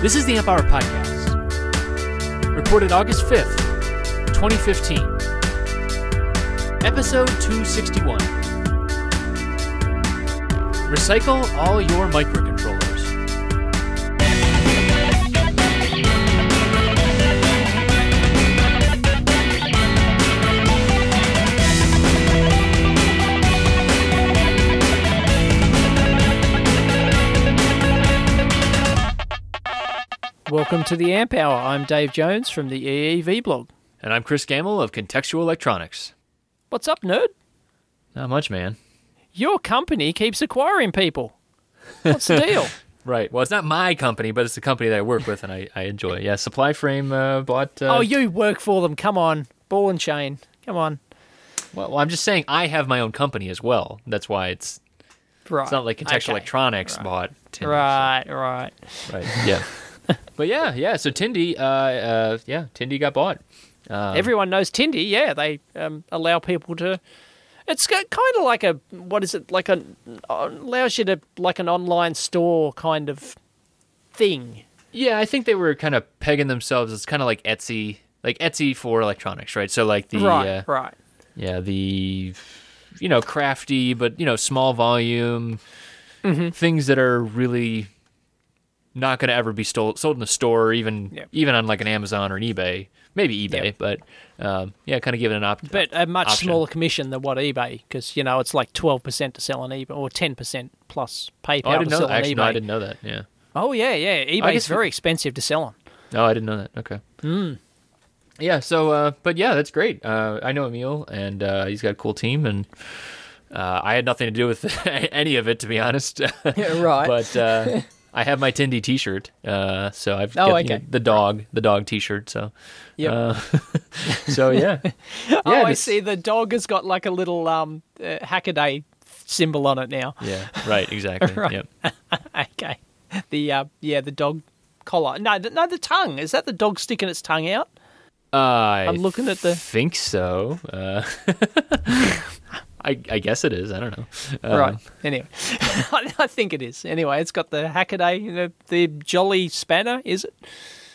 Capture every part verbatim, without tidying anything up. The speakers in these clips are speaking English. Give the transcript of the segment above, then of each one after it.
This is the Amp Hour Podcast, recorded August fifth, twenty fifteen, episode two sixty-one. Recycle all your microcontrollers. Welcome to the Amp Hour. I'm Dave Jones from the E E V blog. And I'm Chris Gamble of Contextual Electronics. What's up, nerd? Not much, man. Your company keeps acquiring people. What's the deal? Right. Well, it's not my company, but it's the company that I work with and I, I enjoy. Yeah, Supply Frame uh, bought... Uh, oh, you work for them. Come on. Ball and chain. Come on. Well, well, I'm just saying I have my own company as well. That's why it's... Right. It's not like Contextual okay. Electronics right. bought Tindy. Right, so. right. Right, yeah. But yeah, yeah, so Tindy, uh, uh, yeah, Tindy got bought. Um, Everyone knows Tindy, yeah. They um, allow people to... It's kind of like a... What is it? Like a... Allows you to... Like an online store kind of thing. Yeah, I think they were kind of pegging themselves as kind of like Etsy, like Etsy for electronics, right? So like the... Right, uh, right. Yeah, the, you know, crafty, but, you know, small volume, mm-hmm. things that are really... not going to ever be stole, sold in a store, or even yep. even on like an Amazon or an eBay, maybe eBay, yep. but um, yeah, kind of give it an option. But a much option. smaller commission than what eBay, because you know it's like twelve percent to sell on eBay, or ten percent plus PayPal oh, I didn't to know sell that. on Actually, eBay. no, I didn't know that. Yeah. Oh yeah, yeah. eBay is very expensive to sell on. Oh, I didn't know that. Okay. Mm. Yeah. So, uh, but yeah, that's great. Uh, I know Emil, and uh, he's got a cool team, and uh, I had nothing to do with any of it, to be honest. Yeah, right. But. Uh, I have my Tindy T-shirt, uh, so I've oh, got okay. you know, the dog, the dog T-shirt. So, yep. uh, so yeah. yeah oh, I just, see. The dog has got like a little um, uh, Hackaday symbol on it now. Yeah, right, exactly. right. Yep. Okay. The uh, yeah, the dog collar. No, the, no, the tongue. Is that the dog sticking its tongue out? Uh, I I'm looking at the. Think so. Uh, I, I guess it is. I don't know. Um, right. Anyway, I think it is. Anyway, it's got the Hackaday, the, the Jolly Spanner, is it?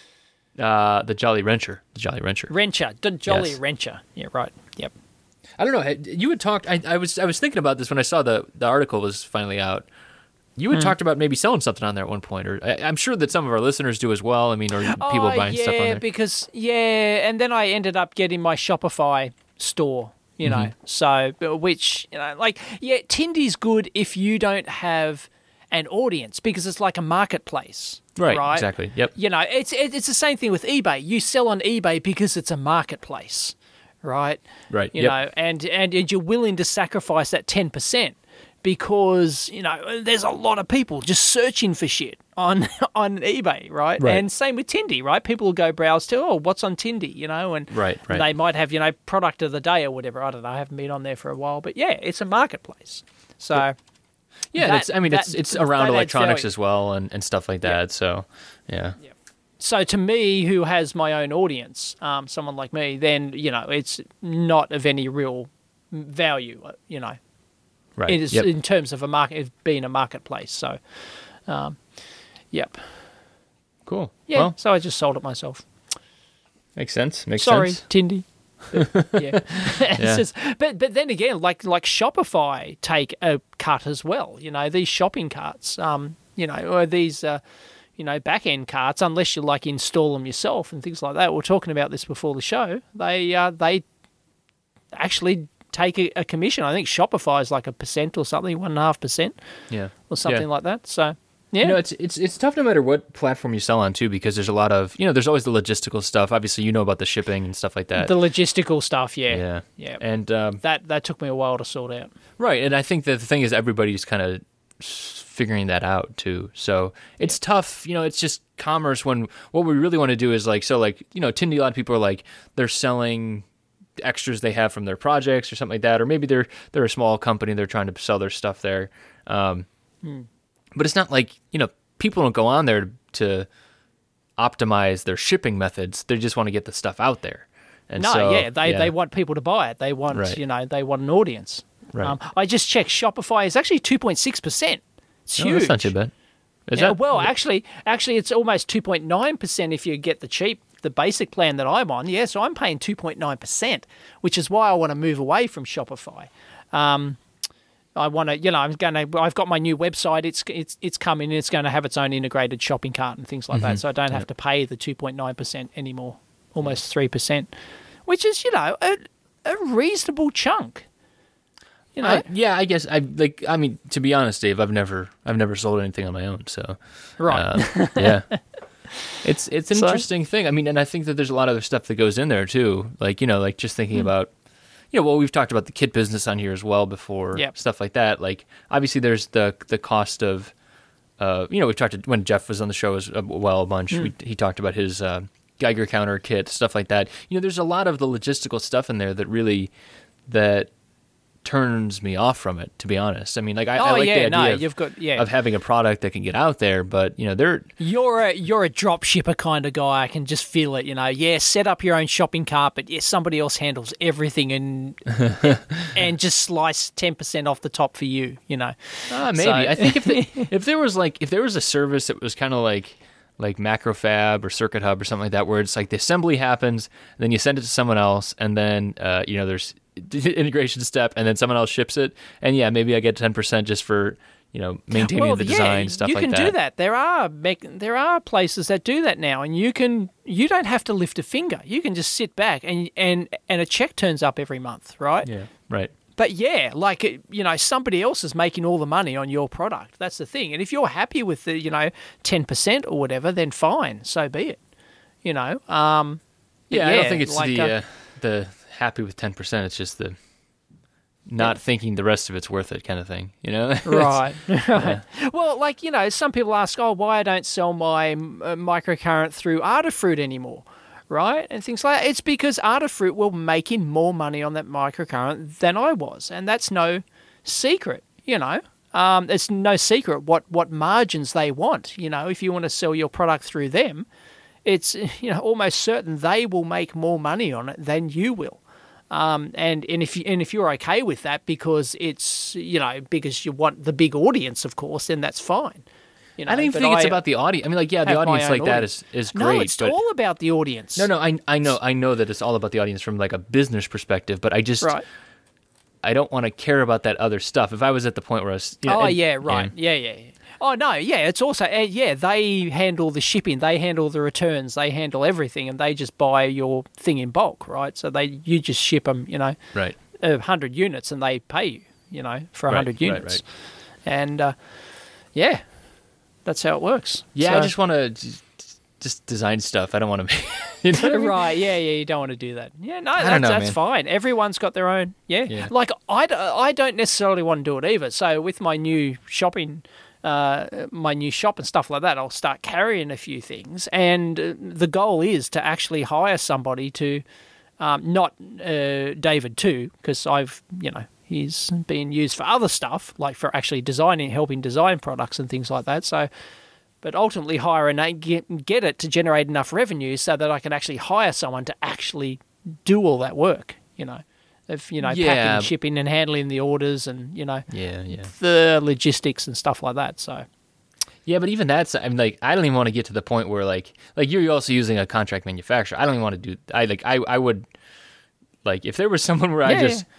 Uh, the Jolly Wrencher. The Jolly Wrencher. Wrencher. The Jolly yes. Wrencher. Yeah, right. Yep. I don't know. You had talked. I, I was I was thinking about this when I saw the, the article was finally out. You had mm. talked about maybe selling something on there at one point, or I, I'm sure that some of our listeners do as well. I mean, or people oh, buying yeah, stuff on there. because yeah, and then I ended up getting my Shopify store. You know, mm-hmm. so, which, you know, like, yeah, Tindy's good if you don't have an audience because it's like a marketplace. Right, right? exactly, yep. You know, it's it's the same thing with eBay. You sell on eBay because it's a marketplace, right? Right, You yep. know, and, and, and you're willing to sacrifice that ten percent because, you know, there's a lot of people just searching for shit on on eBay, right? right? And same with Tindy, right? People will go browse to, oh, what's on Tindy, you know, and right, right. they might have, you know, product of the day or whatever. I don't know. I haven't been on there for a while, but yeah, it's a marketplace. So yeah, yeah that, it's, I mean, that, it's it's around electronics value. as well and, and stuff like that. Yep. So yeah. Yep. So to me, who has my own audience, um, someone like me, then you know, it's not of any real value, you know. Right. It is yep. in terms of a market, being a marketplace. So, um, yep. Cool. Yeah. Well, so I just sold it myself. Makes sense. Makes Sorry, sense. Tindy. But, yeah. It's yeah. just, but but then again, like like Shopify take a cut as well. You know, these shopping carts. Um, you know, or these. Uh, you know, back end carts. Unless you like install them yourself and things like that. We we're talking about this before the show. They uh, they actually take a, a commission. I think Shopify is like a percent or something, one and a half percent, yeah, or something yeah. like that. So, yeah, you know, it's it's it's tough no matter what platform you sell on too, because there's a lot of you know, there's always the logistical stuff. Obviously, you know about the shipping and stuff like that. The logistical stuff, yeah, yeah, yeah, and um, that that took me a while to sort out. Right, and I think that the thing is everybody's kind of figuring that out too. So it's yeah. tough, you know. It's just commerce when what we really want to do is like so like you know, Tindy. A lot of people are like they're selling extras they have from their projects or something like that, or maybe they're they're a small company, they're trying to sell their stuff there. Um, hmm. But it's not like, you know, people don't go on there to optimize their shipping methods. They just want to get the stuff out there. And no, so, yeah, they yeah. they want people to buy it. They want right. you know they want an audience. Right. Um, I just checked. Shopify is actually two point six percent. It's oh, huge. That's not too bad. Is Yeah, that well, actually, actually, it's almost two point nine percent if you get the cheap, the basic plan that I'm on. Yeah, so I'm paying two point nine percent, which is why I want to move away from Shopify. Um, I want to, you know, I'm going to. I've got my new website. It's it's it's coming. It's going to have its own integrated shopping cart and things like Mm-hmm. that. So I don't have Yep. to pay the two point nine percent anymore. Almost three percent, which is, you know, a, a reasonable chunk. You know, I, yeah, I guess I like. I mean, to be honest, Dave, I've never, I've never sold anything on my own. So, right? uh, yeah, it's it's an So- interesting thing. I mean, and I think that there's a lot of other stuff that goes in there too. Like, you know, like just thinking about, you know, well, we've talked about the kit business on here as well before. Yep. Stuff like that. Like, obviously, there's the the cost of, uh, you know, we've talked to, when Jeff was on the show as well a bunch. We, he talked about his uh, Geiger counter kit, stuff like that. You know, there's a lot of the logistical stuff in there that really that turns me off from it, to be honest. I mean, like I, Oh I like yeah, the idea no, of, you've got yeah. of having a product that can get out there, but you know, they're You're a you're a drop shipper kind of guy. I can just feel it. You know, yeah, set up your own shopping cart, but yeah, somebody else handles everything and and just slice ten percent off the top for you. You know, uh, maybe. So- I think if they, if there was like if there was a service that was kind of like like Macrofab or Circuit Hub or something like that, where it's like the assembly happens, and then you send it to someone else, and then uh, you know there's integration step, and then someone else ships it, and yeah, maybe I get ten percent just for you know maintaining well, the yeah, design stuff you like can that. do that. There are mech- there are places that do that now, and you can you don't have to lift a finger. You can just sit back and and and a check turns up every month, right? Yeah, right. But yeah, like, it- you know, somebody else is making all the money on your product. That's the thing. And if you're happy with the, you know, ten percent or whatever, then fine, so be it. You know, um, but Yeah, I don't think it's like, the uh, uh, the happy with ten percent. It's just the not thinking the rest of it's worth it kind of thing. You know, Right. right. Well, like, you know, some people ask, oh, why I don't sell my uh, microcurrent through Adafruit anymore, right? And things like that. It's because Adafruit will making more money on that microcurrent than I was. And that's no secret, you know. Um, it's no secret what, what margins they want. You know, if you want to sell your product through them, it's, you know, almost certain they will make more money on it than you will. Um, and, and if you, and if you're okay with that because it's, you know, because you want the big audience, of course, then that's fine. You know, I don't even but think it's I about the audience. I mean, like, yeah, the have my audience own like that audience. is is No, great. it's but all about the audience. no, no, I I know I know that it's all about the audience from like a business perspective, but I just Right. I don't want to care about that other stuff. If I was at the point where I was, you know, Oh, and- yeah, right. Yeah, yeah, yeah. Oh, no, yeah, it's also, uh, yeah, they handle the shipping, they handle the returns, they handle everything, and they just buy your thing in bulk, right? So they you just ship them, you know, right. one hundred units and they pay you, you know, for Right, one hundred right, units. right. And, uh, yeah, that's how it works. Yeah, So- I just want to just design stuff. I don't want to. You know what I mean? Right, yeah, yeah, you don't want to do that. Yeah, no, don't that's, know, that's man. fine. Everyone's got their own, yeah. Yeah. Like, I, d- I don't necessarily want to do it either. So with my new shopping, uh, my new shop and stuff like that, I'll start carrying a few things. And uh, the goal is to actually hire somebody to, um, not uh, David too, because I've, you know, he's being used for other stuff, like for actually designing, helping design products and things like that. So... but ultimately hire and get, get it to generate enough revenue so that I can actually hire someone to actually do all that work, you know, of, you know, Yeah. packing, shipping and handling the orders and, you know, Yeah, yeah, the logistics and stuff like that. So, yeah. But even that's, I'm like, I don't even want to get to the point where like, like you're also using a contract manufacturer. I don't even want to do. I like, I, I would. Like if there was someone where Yeah, I just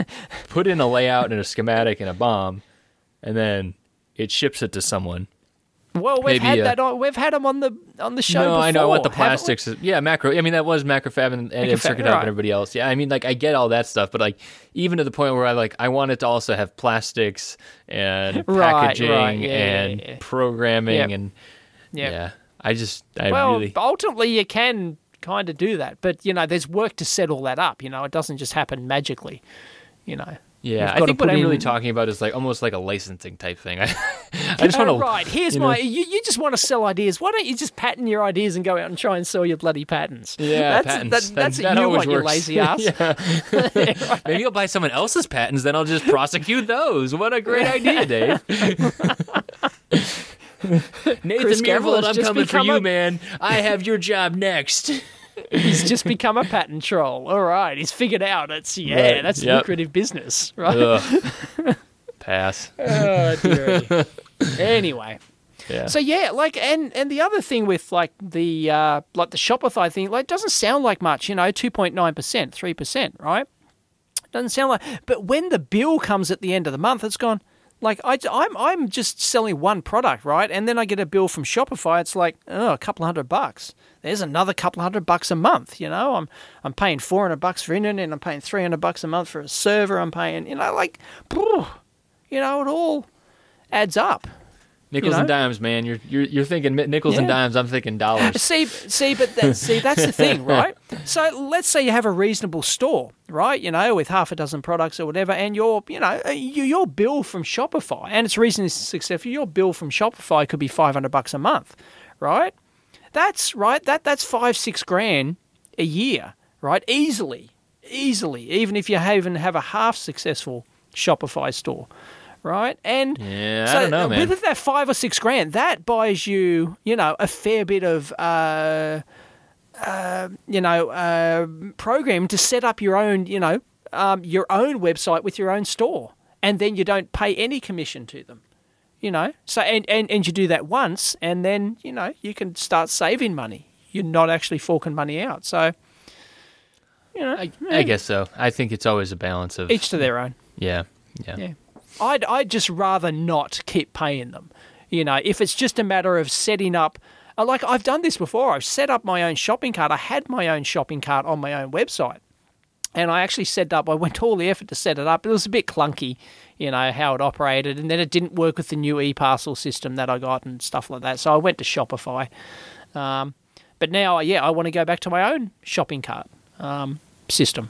put in a layout and a schematic and a bomb, and then it ships it to someone. well, we've Maybe, had uh, that on, we've had them on the, on the show no, before. I know what the haven't we? plastics is. Yeah, macro. I mean, that was Macrofab and, and Macrofab, Circuit Hub right. and everybody else. Yeah, I mean, like I get all that stuff, but like even to the point where I like I want it to also have plastics and Right, packaging right, yeah, and yeah, yeah. programming Yep. and Yep. yeah. I just I Well, really ultimately you can kind of do that, but, you know, there's work to set all that up. You know, it doesn't just happen magically, you know. yeah. You've I got think to what put I'm really in- talking about is like almost like a licensing type thing. I, I just want Oh, to right. Here's you know- my. You, you just want to sell ideas. Why don't you just patent your ideas and go out and try and sell your bloody patents? Yeah, that's, patents. That, that's that, what that you always want, you works. lazy ass. Yeah. Maybe I'll buy someone else's patents, then I'll just prosecute those. What a great idea, Dave. Nathan Chris Gamble Meervold, has I'm just coming for become you, a- man. I have your job next. He's just become a patent troll. All right, he's figured out it's yeah, Right, that's yep. lucrative business, right? Ugh. Pass. Oh, dearie. Anyway, Yeah. So yeah, like, and and the other thing with like the uh, like the Shopify thing, like, it doesn't sound like much, you know, two point nine percent, three percent, right? Doesn't sound like, but when the bill comes at the end of the month, it's gone. Like, I, I'm I'm just selling one product, right? And then I get a bill from Shopify. It's like, oh, a couple hundred bucks. There's another couple hundred bucks a month. You know, I'm I'm paying four hundred bucks for internet, and I'm paying three hundred bucks a month for a server. I'm paying, you know, like, you know, it all adds up. Nickels You know? and dimes, man. You're you're you're thinking mi- nickels Yeah. and dimes. I'm thinking dollars. See, see, but that, see, that's the thing, right? So let's say you have a reasonable store, right? You know, with half a dozen products or whatever, and your, you know, your, your bill from Shopify, and it's reasonably successful. Your bill from Shopify could be five hundred bucks a month, right? That's right. That that's five six grand a year, right? Easily, easily. Even if you even have a half successful Shopify store. Right, and Yeah, so I don't know, man. with that five or six grand, that buys you, you know, a fair bit of, uh, uh, you know, uh, program to set up your own, you know, um, your own website with your own store, and then you don't pay any commission to them, you know. So and and and you do that once, and then you know you can start saving money. You're not actually forking money out. So, you know, I, I guess so. I think it's always a balance of each to their own. Yeah, yeah. Yeah. I'd I'd just rather not keep paying them. You know, if it's just a matter of setting up, uh, like I've done this before. I've set up my own shopping cart. I had my own shopping cart on my own website, and I actually set up. I went to all the effort to set it up. It was a bit clunky, you know, how it operated, and then it didn't work with the new e-parcel system that I got and stuff like that. So I went to Shopify. Um, but now, yeah, I want to go back to my own shopping cart um, system.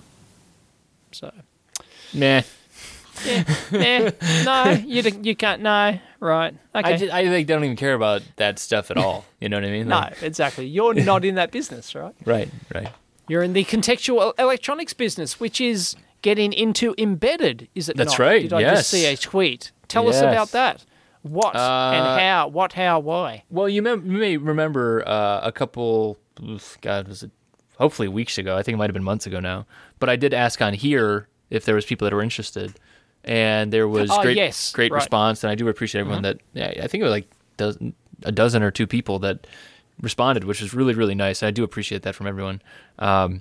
So. Meh. Yeah, yeah, no, you d- you can't. No, right? Okay, I, just, I think they don't even care about that stuff at all. You know what I mean? no, Like- exactly. You're not in that business, right? Right, right. You're in the contextual electronics business, which is getting into embedded. Is it? That's not? right, Did I yes. just see a tweet? Tell us Yes. about that. What Uh, and how? What? How? Why? Well, you may, you may remember uh, a couple, God, was it hopefully weeks ago? I think it might have been months ago now. But I did ask on here if there was people that were interested. And there was Oh, great, yes, great right. response, and I do appreciate everyone that. Yeah, I think it was like dozen, a dozen or two people that responded, which is really, really nice. I do appreciate that from everyone. Um,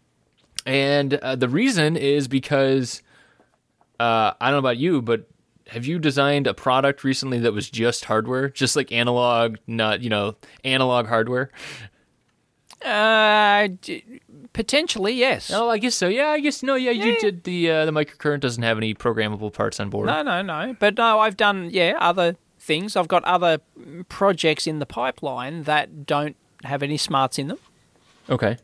and uh, the reason is because uh, I don't know about you, but have you designed a product recently that was just hardware, just like analog, not you know analog hardware? Uh, d- potentially, yes. Oh, I guess so. Yeah, I guess no. Yeah, you Yeah. did the uh, the microcurrent doesn't have any programmable parts on board. No, no, no. But no, I've done, yeah, other things. I've got other projects in the pipeline that don't have any smarts in them. Okay.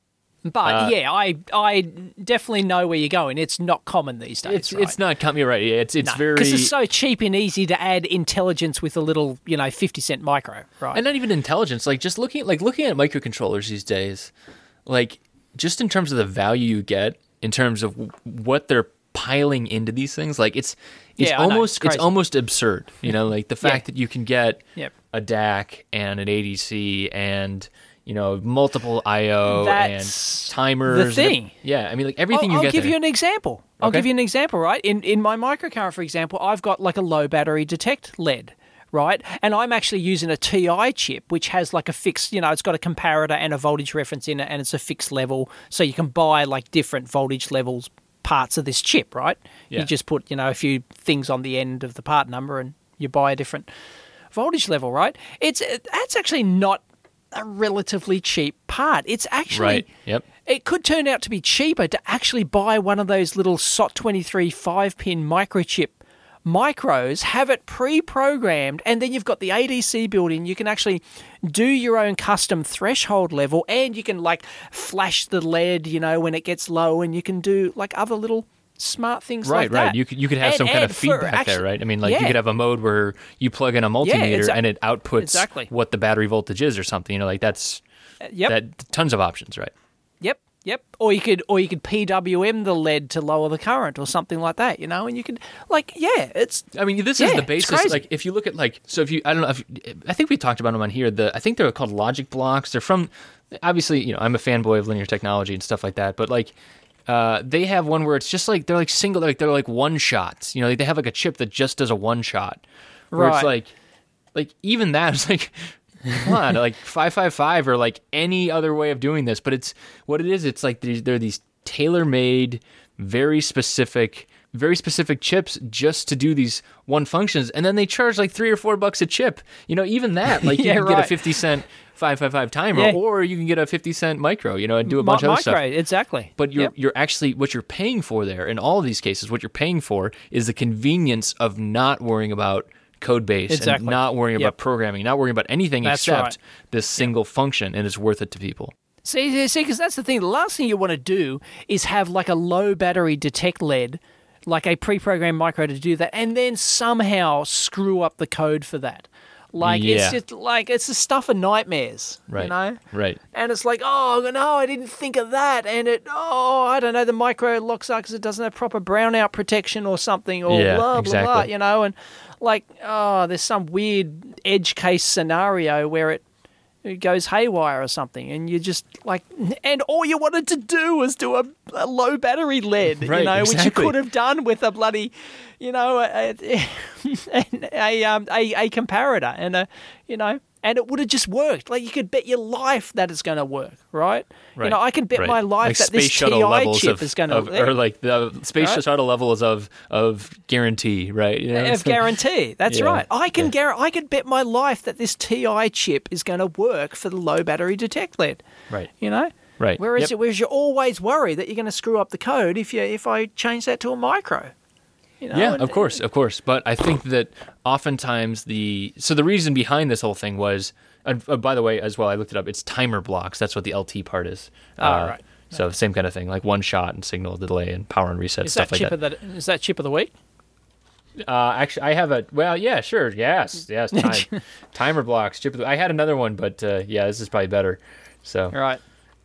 But Uh, yeah, I I definitely know where you're going. It's not common these days. It's right? it's not coming right. Yeah, it's it's very because it's so cheap and easy to add intelligence with a little, you know, fifty cent micro, right? and not even intelligence. Like just looking at like looking at microcontrollers these days, like just in terms of the value you get, in terms of w- what they're piling into these things, like it's it's Yeah, I know. almost It's it's, crazy. almost absurd. You know, like the fact Yeah. that you can get Yep. a D A C and an A D C and you know multiple I O That's and timers. the and- thing. yeah, I mean like everything I'll, you I'll get give there. you an example. I'll Okay. give you an example, right? In in my microcurrent, for example, I've got like a low battery detect L E D, right? And I'm actually using a T I chip, which has like a fixed, you know, it's got a comparator and a voltage reference in it, and it's a fixed level. So you can buy like different voltage levels parts of this chip, right? Yeah. You just put, you know, a few things on the end of the part number and you buy a different voltage level, right? It's That's actually not a relatively cheap part. It's actually... Right. Yep. It could turn out to be cheaper to actually buy one of those little S O T twenty-three five-pin microchip micros, have it pre-programmed, and then you've got the A D C built in. You can actually do your own custom threshold level, and you can like flash the L E D, you know, when it gets low, and you can do like other little smart things Right, like that. right. You could you could have And- some kind and of for feedback actually- there, right? I mean, like you yeah. could have a mode where you plug in a multimeter exa- and it outputs exactly. what the battery voltage is, or something. You know, like that's Yep. that tons of options, right? Yep, yep. Or you could, or you could P W M the L E D to lower the current, or something like that. You know, and you could, like, yeah, it's I mean, this Yeah, is the it's basis. crazy. Like, if you look at like, so if you, I don't know, if I think we talked about them on here. The I think they're called logic blocks. They're from, obviously, you know, I'm a fanboy of linear technology and stuff like that. But like, uh, they have one where it's just like they're like single, like they're like one shots. You know, like they have like a chip that just does a one shot. Where it's Right. like, like even that is like, come on, like five five five or like any other way of doing this. But it's what it is. It's like these, they're these tailor-made, very specific, very specific chips just to do these one functions, and then they charge like three or four bucks a chip. You know, even that, like Yeah, you can right. get a fifty cent five five five timer, Yeah. or you can get a fifty cent micro. You know, and do a Mi- bunch of other micro, stuff. exactly. But you're Yep. you're actually what you're paying for there in all of these cases. What you're paying for is the convenience of not worrying about code base Exactly. and not worrying Yep. about programming, not worrying about anything That's except right. this single function, and it's worth it to people. See, see, because that's the thing. The last thing you want to do is have like a low battery detect L E D, like a pre-programmed micro to do that, and then somehow screw up the code for that. Like Yeah. it's just like it's the stuff of nightmares, Right. you know. Right. And it's like, oh no, I didn't think of that, and it, oh, I don't know, the micro locks up because it doesn't have proper brownout protection or something, or Yeah, blah blah exactly. blah, you know, and like, oh, there's some weird edge case scenario where it. It goes haywire or something, and you just like, and all you wanted to do was do a, a low battery L E D, Right, you know, which you exactly. could have done with a bloody, you know, a a, a, um, a, a comparator and a, you know, and it would have just worked. Like you could bet your life that it's going to work, right? Right. You know, I can bet right. my life like that space this shuttle T I levels chip of, is going of- to, or like the space Right. shuttle levels of of guarantee, right? You know, of it's- guarantee. That's Yeah, right. I can yeah. guar- I could bet my life that this T I chip is going to work for the low battery detect L E D. Right. You know. Right. Whereas, Yep. whereas you're always worried that you're going to screw up the code if you if I change that to a micro. You know? Yeah, and- of course, of course. But I think that oftentimes the so the reason behind this whole thing was, and uh, by the way, as well, I looked it up. It's timer blocks. That's what the L T part is. Oh, Uh, right. So same kind of thing, like one shot and signal delay and power and reset Is stuff that like chip that. of the is that chip of the week? Uh, actually, I have a well, yeah, sure, yes, yes, time, timer blocks. Chip. Of the, I had another one, but uh, yeah, this is probably better. So, Right.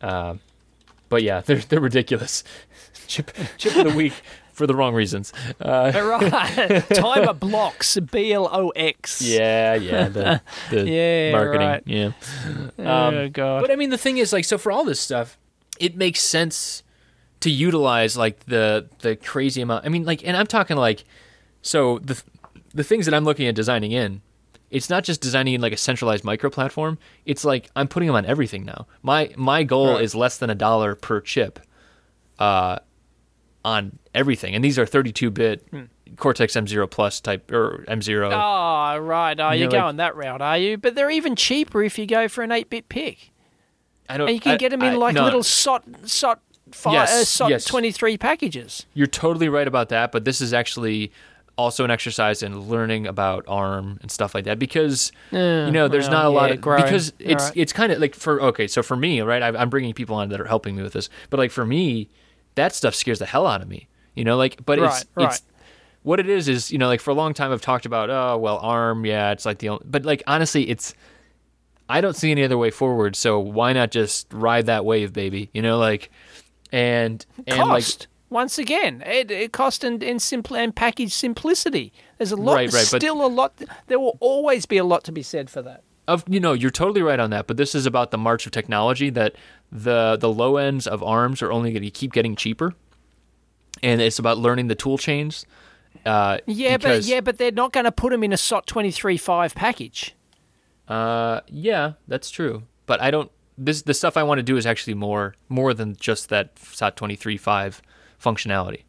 but yeah, they're they're ridiculous. chip chip of the week for the wrong reasons. Uh, Right. Timer blocks. B L O X. yeah, yeah, the, the Yeah, marketing, right. yeah. Oh god. But I mean, the thing is, like, so for all this stuff, it makes sense to utilize like the the crazy amount. I mean, like, and I'm talking like, so the the things that I'm looking at designing in, it's not just designing in like a centralized micro platform. It's like I'm putting them on everything now. My my goal Right. is less than a dollar per chip, uh, on everything, and these are thirty-two bit Cortex M zero Plus type or M zero. Oh, right. Oh, You you're know, like- going that route, are you? But they're even cheaper if you go for an eight bit pick. I don't. And you can I- get them in I- like no, little S O T, S O T, five, Yes, uh, S O T yes. twenty-three packages. You're totally right about that, but this is actually also an exercise in learning about ARM and stuff like that because Uh, you know there's well, not a lot yeah, of growing. because it's Alright. it's kind of like for okay so for me right I, I'm bringing people on that are helping me with this, but like for me that stuff scares the hell out of me, you know, like but Right, it's right. it's what it is is you know like for a long time I've talked about oh well ARM yeah it's like the only but like honestly it's I don't see any other way forward, so why not just ride that wave, baby, you know, like and and like Cost. Once again, it, it cost and and, simpl- and package simplicity. There's a lot, Right, right, but- still a lot. There will always be a lot to be said for that. Of you know, you're totally right on that, but this is about the march of technology that the the low ends of ARMs are only going to keep getting cheaper, and it's about learning the tool chains. Uh, Yeah, because, but yeah, but they're not going to put them in a S O T twenty-three point five package. uh, yeah, that's true. But I don't. This the stuff I want to do is actually more more than just that S O T twenty-three point five functionality.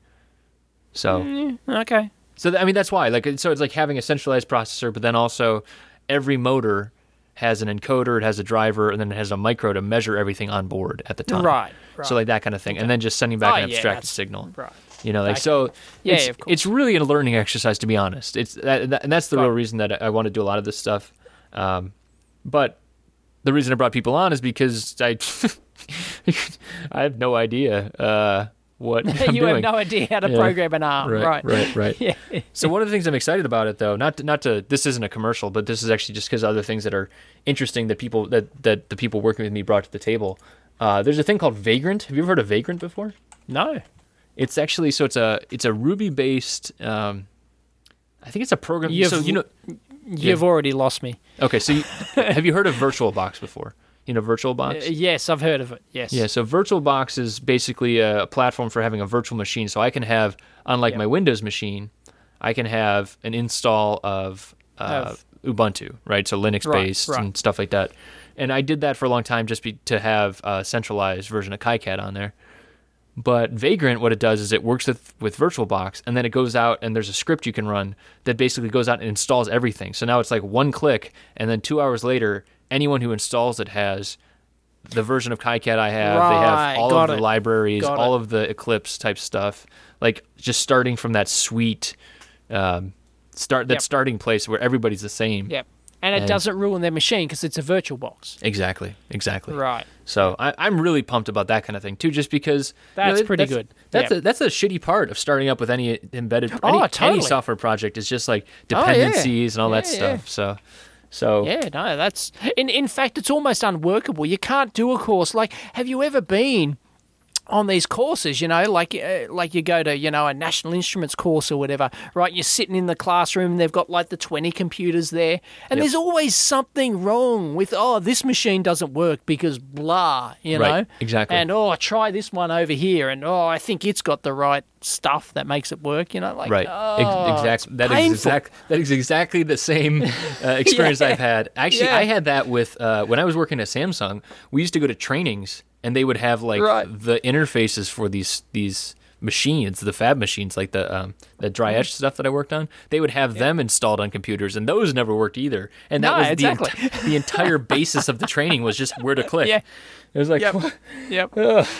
So. Okay. So th- I mean that's why like so it's like having a centralized processor, but then also every motor has an encoder, it has a driver, and then it has a micro to measure everything on board at the time. Right, right. So like that kind of thing, and then just sending back Oh, an yeah, abstracted that's- signal. right. You know, like Back- so. Yeah, it's, of course. it's really a learning exercise, to be honest. It's that, that, and that's the Right. real reason that I, I want to do a lot of this stuff. Um, but the reason I brought people on is because I I have no idea uh, what I'm you doing. have no idea how to Yeah. program an ARM, Right, right? right, right. Yeah. So one of the things I'm excited about it, though, not to, not to this isn't a commercial, but this is actually just because other things that are interesting that people that that the people working with me brought to the table. Uh, there's a thing called Vagrant. Have you ever heard of Vagrant before? No. It's actually so it's a it's a Ruby based. Um, I think it's a program. You've- so you know, You've already lost me. okay. So you, have you heard of VirtualBox before? You know VirtualBox. Uh, yes, I've heard of it. Yes. Yeah, so VirtualBox is basically a platform for having a virtual machine. So I can have, unlike Yep. my Windows machine, I can have an install of uh, Of Ubuntu, right? So Linux Right, based right. and stuff like that. And I did that for a long time just be, to have a centralized version of KiCad on there. But Vagrant, what it does is it works with, with VirtualBox, and then it goes out and there's a script you can run that basically goes out and installs everything. So now it's like one click, and then two hours later, anyone who installs it has the version of KiCad I have. They Right, have all got of the it. libraries, Got all it. of the Eclipse type stuff. Like just starting from that sweet um, start, that Yep. starting place where everybody's the same. Yep. And it And- doesn't ruin their machine because it's a virtual box. Exactly, exactly. Right. So I, I'm really pumped about that kind of thing too, just because you know, That's it- pretty that's, good. That's Yeah. a, that's a shitty part of starting up with any embedded Oh, any, any totally. software project is just like Oh, yeah. dependencies and all that Yeah, stuff. So so Yeah, no, that's in in fact it's almost unworkable. You can't do a course like. Have you ever been on these courses? You know, like uh, like you go to you know a National Instruments course or whatever, right? You're sitting in the classroom. They've got like the twenty computers there, and Yep. there's always something wrong with. Oh, this machine doesn't work because blah. You Right, know, exactly. And oh, try this one over here, and oh, I think it's got the right stuff that makes it work. You know, like right, oh, exactly. That is painful. exact. That is exactly the same uh, experience Yeah. I've had. Actually, Yeah. I had that with uh, when I was working at Samsung. We used to go to trainings, and they would have like Right. the interfaces for these these machines, the fab machines, like the um, the dry etch stuff that I worked on. They would have them installed on computers, and those never worked either. And that No, was the, exactly. enti- the entire basis of the training was just where to click. Yeah. It was like, Yep. what? Yep.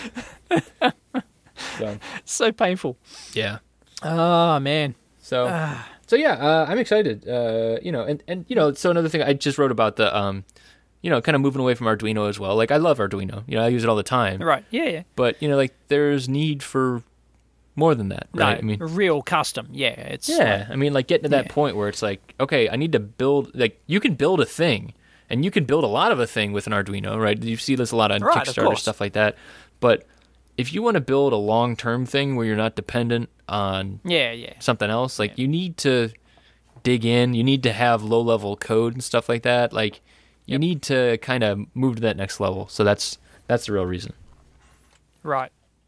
So, So painful. yeah. Oh man. So, so yeah, uh, I'm excited. Uh, you know, and, and you know, so another thing I just wrote about the, um, you know, kind of moving away from Arduino as well. Like I love Arduino. You know, I use it all the time. Right. Yeah. Yeah. But you know, like there's need for more than that, right? No, I mean, real custom. Yeah. It's yeah. I mean, like getting to that Yeah. point where it's like, okay, I need to build. Like you can build a thing, and you can build a lot of a thing with an Arduino, right? You see this a lot on Right, of Kickstarter course. stuff like that. But if you want to build a long-term thing where you're not dependent on Yeah. Yeah. something else, like you need to dig in, you need to have low level code and stuff like that. Like you Yep. need to kind of move to that next level. So that's that's the real reason. Right.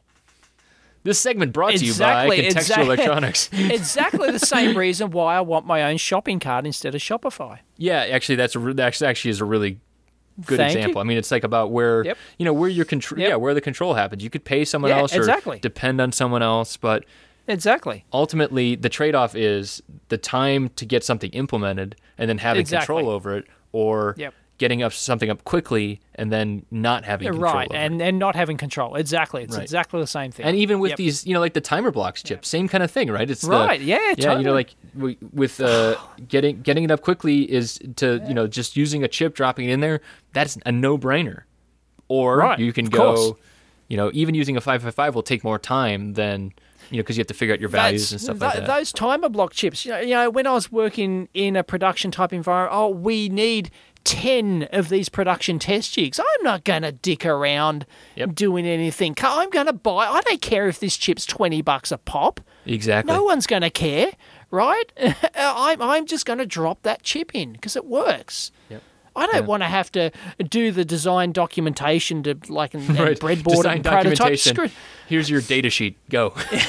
This segment brought Exactly, to you by Contextual exact- Electronics. Exactly the same reason why I want my own shopping cart instead of Shopify. Yeah, actually that's a re- that actually is a really good Thank example. you. I mean, it's like about where Yep. you know where your control Yep. yeah, where the control happens. You could pay someone Yeah, else or exactly. depend on someone else, but Exactly. ultimately the trade-off is the time to get something implemented and then having Exactly. control over it, or Yep. getting up something up quickly and then not having control Right. over And and not having control. Exactly. It's Right. exactly the same thing. it. And even with Yep. these, you know, like the timer blocks chip, same kind of thing, right? It's the- Right, yeah, yeah. You totally. know, like we, with uh, getting getting it up quickly is to you know just using a chip, dropping it in there. That's a no-brainer. Or Right, you can of go, course. you know, even using a five five five will take more time than you know because you have to figure out your values That's- and stuff tho- like that. Those timer block chips, you know, you know, when I was working in a production type environment, oh, we need ten of these production test jigs. I'm not going to dick around Yep. doing anything. I'm going to buy, I don't care if this chip's twenty bucks a pop. Exactly. No one's going to care, right? I'm, I'm just going to drop that chip in because it works. Yep. I don't Yeah. want to have to do the design documentation to like and, and Right. breadboard Design and prototype. documentation. Screw, Here's your data sheet. Go.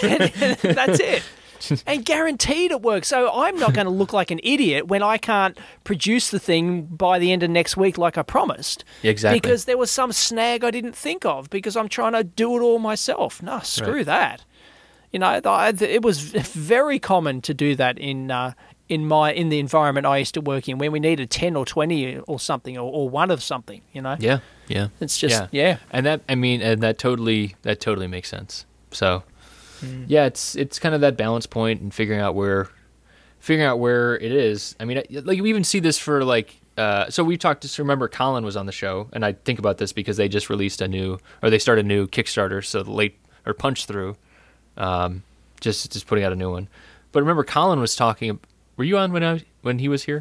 that's it. And guaranteed it works. So I'm not going to look like an idiot when I can't produce the thing by the end of next week like I promised. Exactly. Because there was some snag I didn't think of because I'm trying to do it all myself. No, screw Right. that. You know, th- it was very common to do that in uh, in my in the environment I used to work in when we needed ten or twenty or something or, or one of something, you know. Yeah. Yeah. It's just yeah. And that I mean, and that totally that totally makes sense. So, yeah, it's it's kind of that balance point and figuring out where figuring out where it is. I mean, I- like we even see this for like uh, so we talked. Just remember, Colin was on the show, and I think about this because they just released a new or they started a new Kickstarter. So the late or punch through, um, just just putting out a new one. But remember, Colin was talking. Were you on when I when he was here?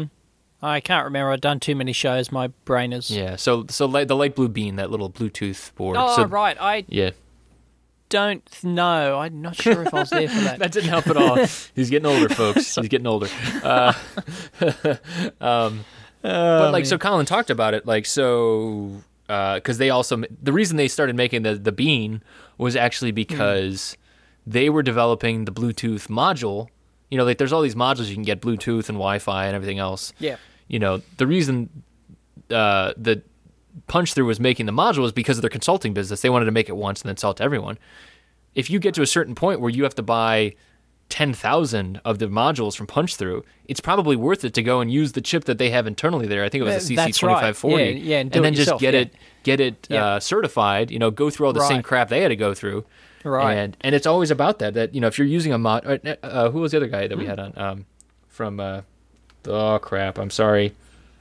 I can't remember. I've done too many shows. My brain is. Yeah. So so light, the light blue bean, that little Bluetooth board. Oh so, right, I Yeah. don't know. I'm not sure if I was there for that. That didn't help at all. He's getting older, folks. He's getting older. Uh, um, but like, so Colin talked about it, like, so because they also the reason they started making the the bean was actually because they were developing the Bluetooth module You know, like there's all these modules you can get, Bluetooth and Wi-Fi and everything else. Yeah. You know, the reason uh, that Punch Through was making the module was because of their consulting business. They wanted to make it once and then sell it to everyone. If you get to a certain point where you have to buy ten thousand of the modules from Punch Through, it's probably worth it to go and use the chip that they have internally there. I think it was a C C twenty-five forty. Right. Yeah, yeah, and, and then it just yourself, get yeah. it get it Yeah. uh, certified, you know, go through all the Right. same crap they had to go through. Right. And and it's always about that, that, you know, if you're using a mod... Uh, uh, who was the other guy that we Hmm. had on? Um, from... Uh, oh, crap. I'm sorry.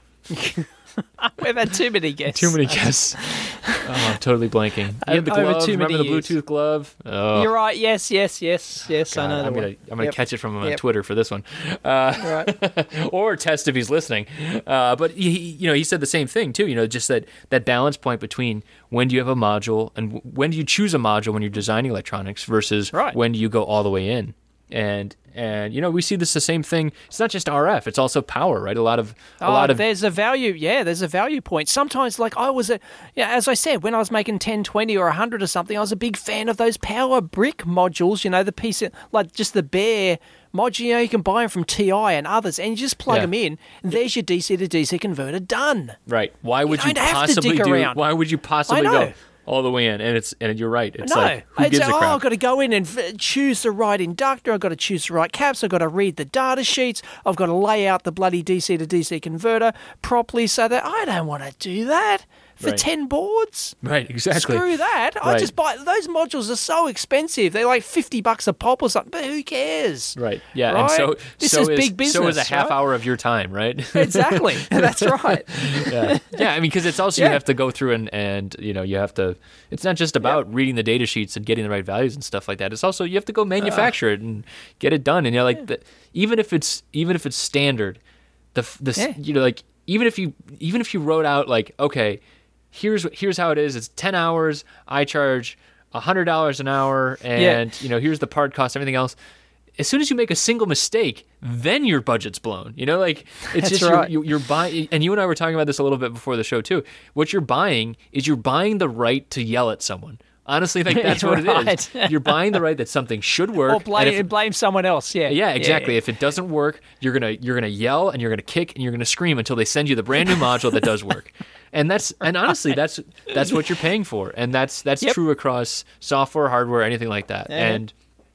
We've had too many guests. Too many guests. Oh, I'm totally blanking. You had the Over glove. too Remember many the years. Bluetooth glove? Oh, You're right. Yes, yes, yes, yes. I God, know the I'm one. gonna I'm gonna Yep. catch it from him on Yep. Twitter for this one, uh, Right. or test if he's listening. Uh, but he, he- you know, he said the same thing too. You know, just that that balance point between when do you have a module and w- when do you choose a module when you're designing electronics versus Right. when do you go all the way in. And and you know, we see this the same thing. It's not just R F; it's also power, right? A lot of a Oh, lot of there's a value. Yeah, there's a value point. Sometimes, like I was a, yeah, as I said, when I was making ten, twenty, or one hundred or something, I was a big fan of those power brick modules. You know, the piece, of, like just the bare module. You know, you can buy them from T I and others, and you just plug Yeah. them in. And there's your D C to D C converter done. right. Why would you, don't have to possibly dick do? around. Why would you possibly know. go all the way in? And it's and you're right. It's No, like who it's, gives a oh, crap? I've got to go in and f- choose the right inductor. I've got to choose the right caps. I've got to read the data sheets. I've got to lay out the bloody D C to D C converter properly so that I don't want to do that for Right. ten boards. Right. Exactly. Screw that. I Right. just buy those modules are so expensive. They're like fifty bucks a pop or something, but who cares? Right. Yeah. Right? And so This so is big So is a business, half right? hour of your time, right? Exactly. That's right. yeah. Yeah. I mean, because it's also Yeah. you have to go through and and you know you have to. It's not just about reading the data sheets and getting the right values and stuff like that. It's also you have to go manufacture it and get it done. And you know, like the, even if it's even if it's standard, the f- the s- Yeah. you know like even if you even if you wrote out like okay. Here's here's how it is. It's ten hours. I charge a hundred dollars an hour, and you know here's the part cost, everything else. As soon as you make a single mistake, then your budget's blown. You know, like it's That's just right. you're, you're buying. And you and I were talking about this a little bit before the show too. What you're buying is you're buying the right to yell at someone. Honestly, like that's what it is. Right. You're buying the right that something should work. Or and blame, if- blame someone else. Yeah. yeah, exactly. If it doesn't work, you're gonna you're gonna yell and you're gonna kick and you're gonna scream until they send you the brand new module that does work. And that's and honestly, that's that's what you're paying for, and that's that's Yep. true across software, hardware, anything like that. Yeah. And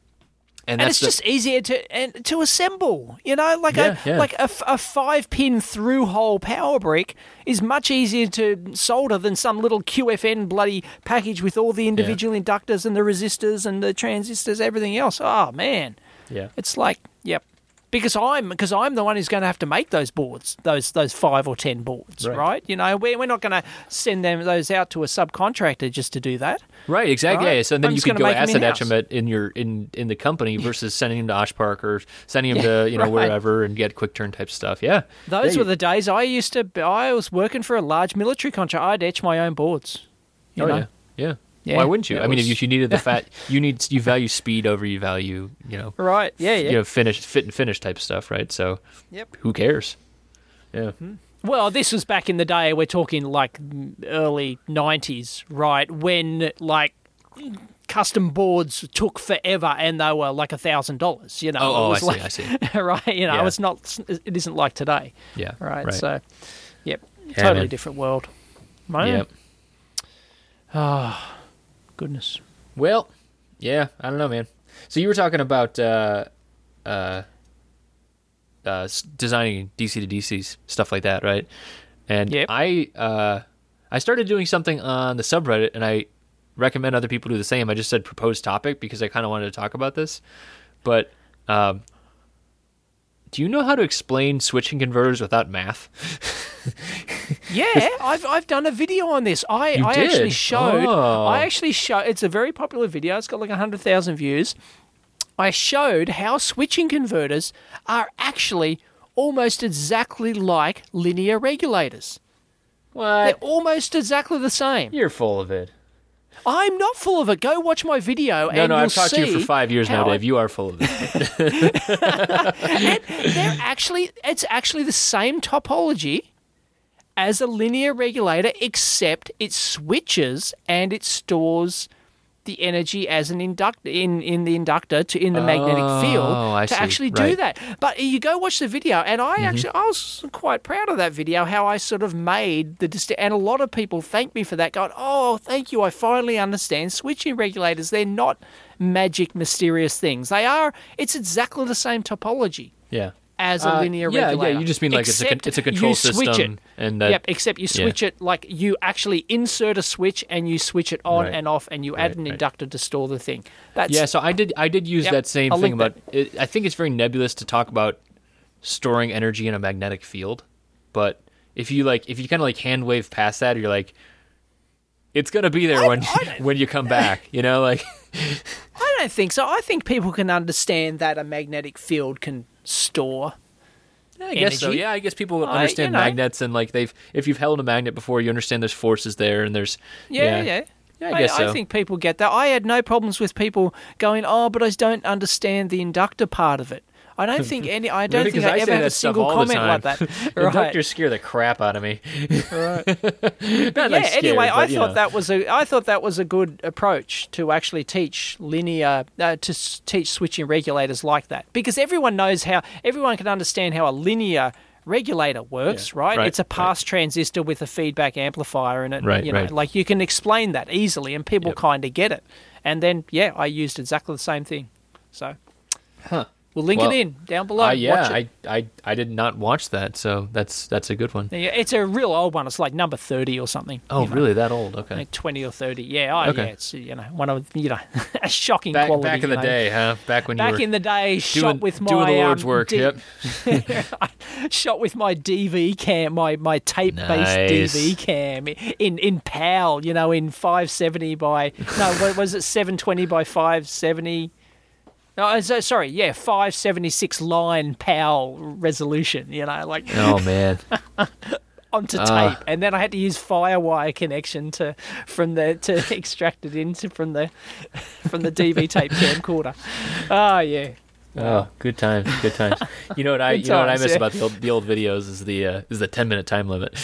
and And that's it's the, just easier to and to assemble. You know, like Yeah, a yeah. like a, f- a five pin through hole power brick is much easier to solder than some little Q F N bloody package with all the individual inductors and the resistors and the transistors, everything else. Oh man, yeah. it's like yep. Because I'm because I'm the one who's going to have to make those boards, those those five or ten boards, Right. right? You know, we're we're not going to send them those out to a subcontractor just to do that. Right, exactly. Right? Yeah. So then I'm you just could gonna go make 'em acid in-house. etch them at, in your in in the company versus sending them to Oshpark or sending them Yeah, to you know right. wherever and get quick turn type stuff. Yeah, Those Yeah, were you- the days I used to. I was working for a large military contract. I'd etch my own boards. You oh know? yeah, yeah. Yeah, Why wouldn't you? it I mean, if was- you, if you needed the fat, you need you value speed over you value you know Right. Yeah. Yeah. you know finish fit and finish type stuff, right? So Yep. who cares? Yeah. Well, this was back in the day. We're talking like early nineties, right? When like custom boards took forever and they were like a thousand dollars. You know. Oh, It oh I was see, like, I see. right. You know, Yeah. it's not. It isn't like today. Yeah. Right. Right. So, yep. Yeah, totally man. different world. Right? Yeah. Goodness. Well, yeah, I don't know, man. So you were talking about uh, uh, uh, s- designing D C to D Cs, stuff like that, right? And Yep. I uh, I started doing something on the subreddit, and I recommend other people do the same. I just said proposed topic because I kind of wanted to talk about this. But um, do you know how to explain switching converters without math? Yeah, I've I've done a video on this. I, You I actually did? showed. Oh. I actually show. It's a very popular video. It's got like a hundred thousand views. I showed how switching converters are actually almost exactly like linear regulators. They're What? almost exactly the same. You're full of it. I'm not full of it. Go watch my video No, and no, you'll I've talked to you for see five years now, how I- Dave. You are full of it. They're actually it's actually the same topology as a linear regulator, except it switches and it stores the energy as an inductor in, in the inductor to in the magnetic Oh, field I to see. actually do Right. that. But you go watch the video, and I Mm-hmm. actually I was quite proud of that video. How I sort of made the dist- and a lot of people thanked me for that. Going, oh, thank you. I finally understand switching regulators. They're not magic, mysterious things. They are. It's exactly the same topology Yeah. as a Uh, linear yeah, regulator. yeah. You just mean like it's a con- Except it's a control you switch system, it. and that, Yep, except you switch it like you actually insert a switch and you switch it on Right. and off, and you add Right, an right. inductor to store the thing. That's Yeah, so I did I did use Yep, that same I'll thing link about it, I think it's very nebulous to talk about storing energy in a magnetic field, but if you like if you kind of like hand wave past that, you're like it's going to be there when when you come back, you know, like I don't think so. I think people can understand that a magnetic field can store. I guess so. energy. Yeah, I guess people I- understand you know. magnets, and like they've if you've held a magnet before, you understand there's forces there, and there's Yeah, yeah. yeah. Yeah, I guess so. I think people get that. I had no problems with people going, "Oh, but I don't understand the inductor part of it." I don't think any. I don't Really? think 'Cause I, I ever say had a that stuff single all the comment like time. that. Right. Inductors scare the crap out of me. Right. Not Yeah. like scared, Anyway, I but, you thought know. that was a. I thought that was a good approach to actually teach linear uh, to s- teach switching regulators like that, because everyone knows how. Everyone can understand how a linear regulator works, Yeah, right? right, It's a pass transistor with a feedback amplifier in it. Right, you know, right. like you can explain that easily, and people Yep. kind of get it. And then, yeah, I used exactly the same thing. So, Huh. we'll link Well, it in down below. Uh, yeah, Watch it. I, I I did not watch that, so that's that's a good one. Yeah, it's a real old one. It's like number thirty or something. Oh, you know, really? That old? Okay. like twenty or thirty. Yeah, oh, Okay. yeah. It's you know one of you know a shocking Back quality. back in you the know. day, huh? Back when you Back were in the day, doing, shot with my doing the Lord's um, work. D- Yep. shot with my D V cam, my my tape based Nice. D V cam in in PAL, you know, in five seventy by no, what was it seven twenty by five seventy? No, uh, so- sorry, yeah, five seventy-six line PAL resolution, you know, like Oh man. onto Ah. tape, and then I had to use FireWire connection to from the to extract it into from the from the D V tape camcorder. Oh yeah. Oh, good times, good times. You know what I Good you know what I times, miss yeah. about the old, the old videos is the uh, is the ten minute time limit.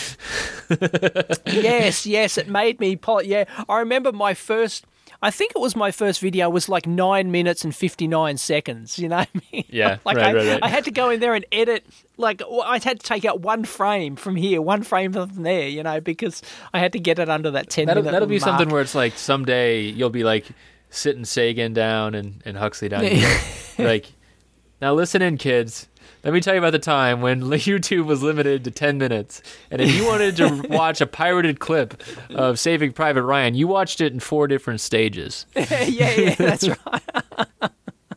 Yes, yes, it made me. Po- yeah, I remember my first. I think it was my first video was like nine minutes and fifty nine seconds. You know what I mean? Yeah, like right, I, right, right. I had to go in there and edit. Like I had to take out one frame from here, one frame from there. You know, because I had to get it under that ten That'll minute. that'll be mark. something where it's like someday you'll be like sitting Sagan down and, and Huxley down. and be like, like, now listen in, kids. Let me tell you about the time when YouTube was limited to ten minutes. And if you wanted to watch a pirated clip of Saving Private Ryan, you watched it in four different stages. yeah, yeah, that's right.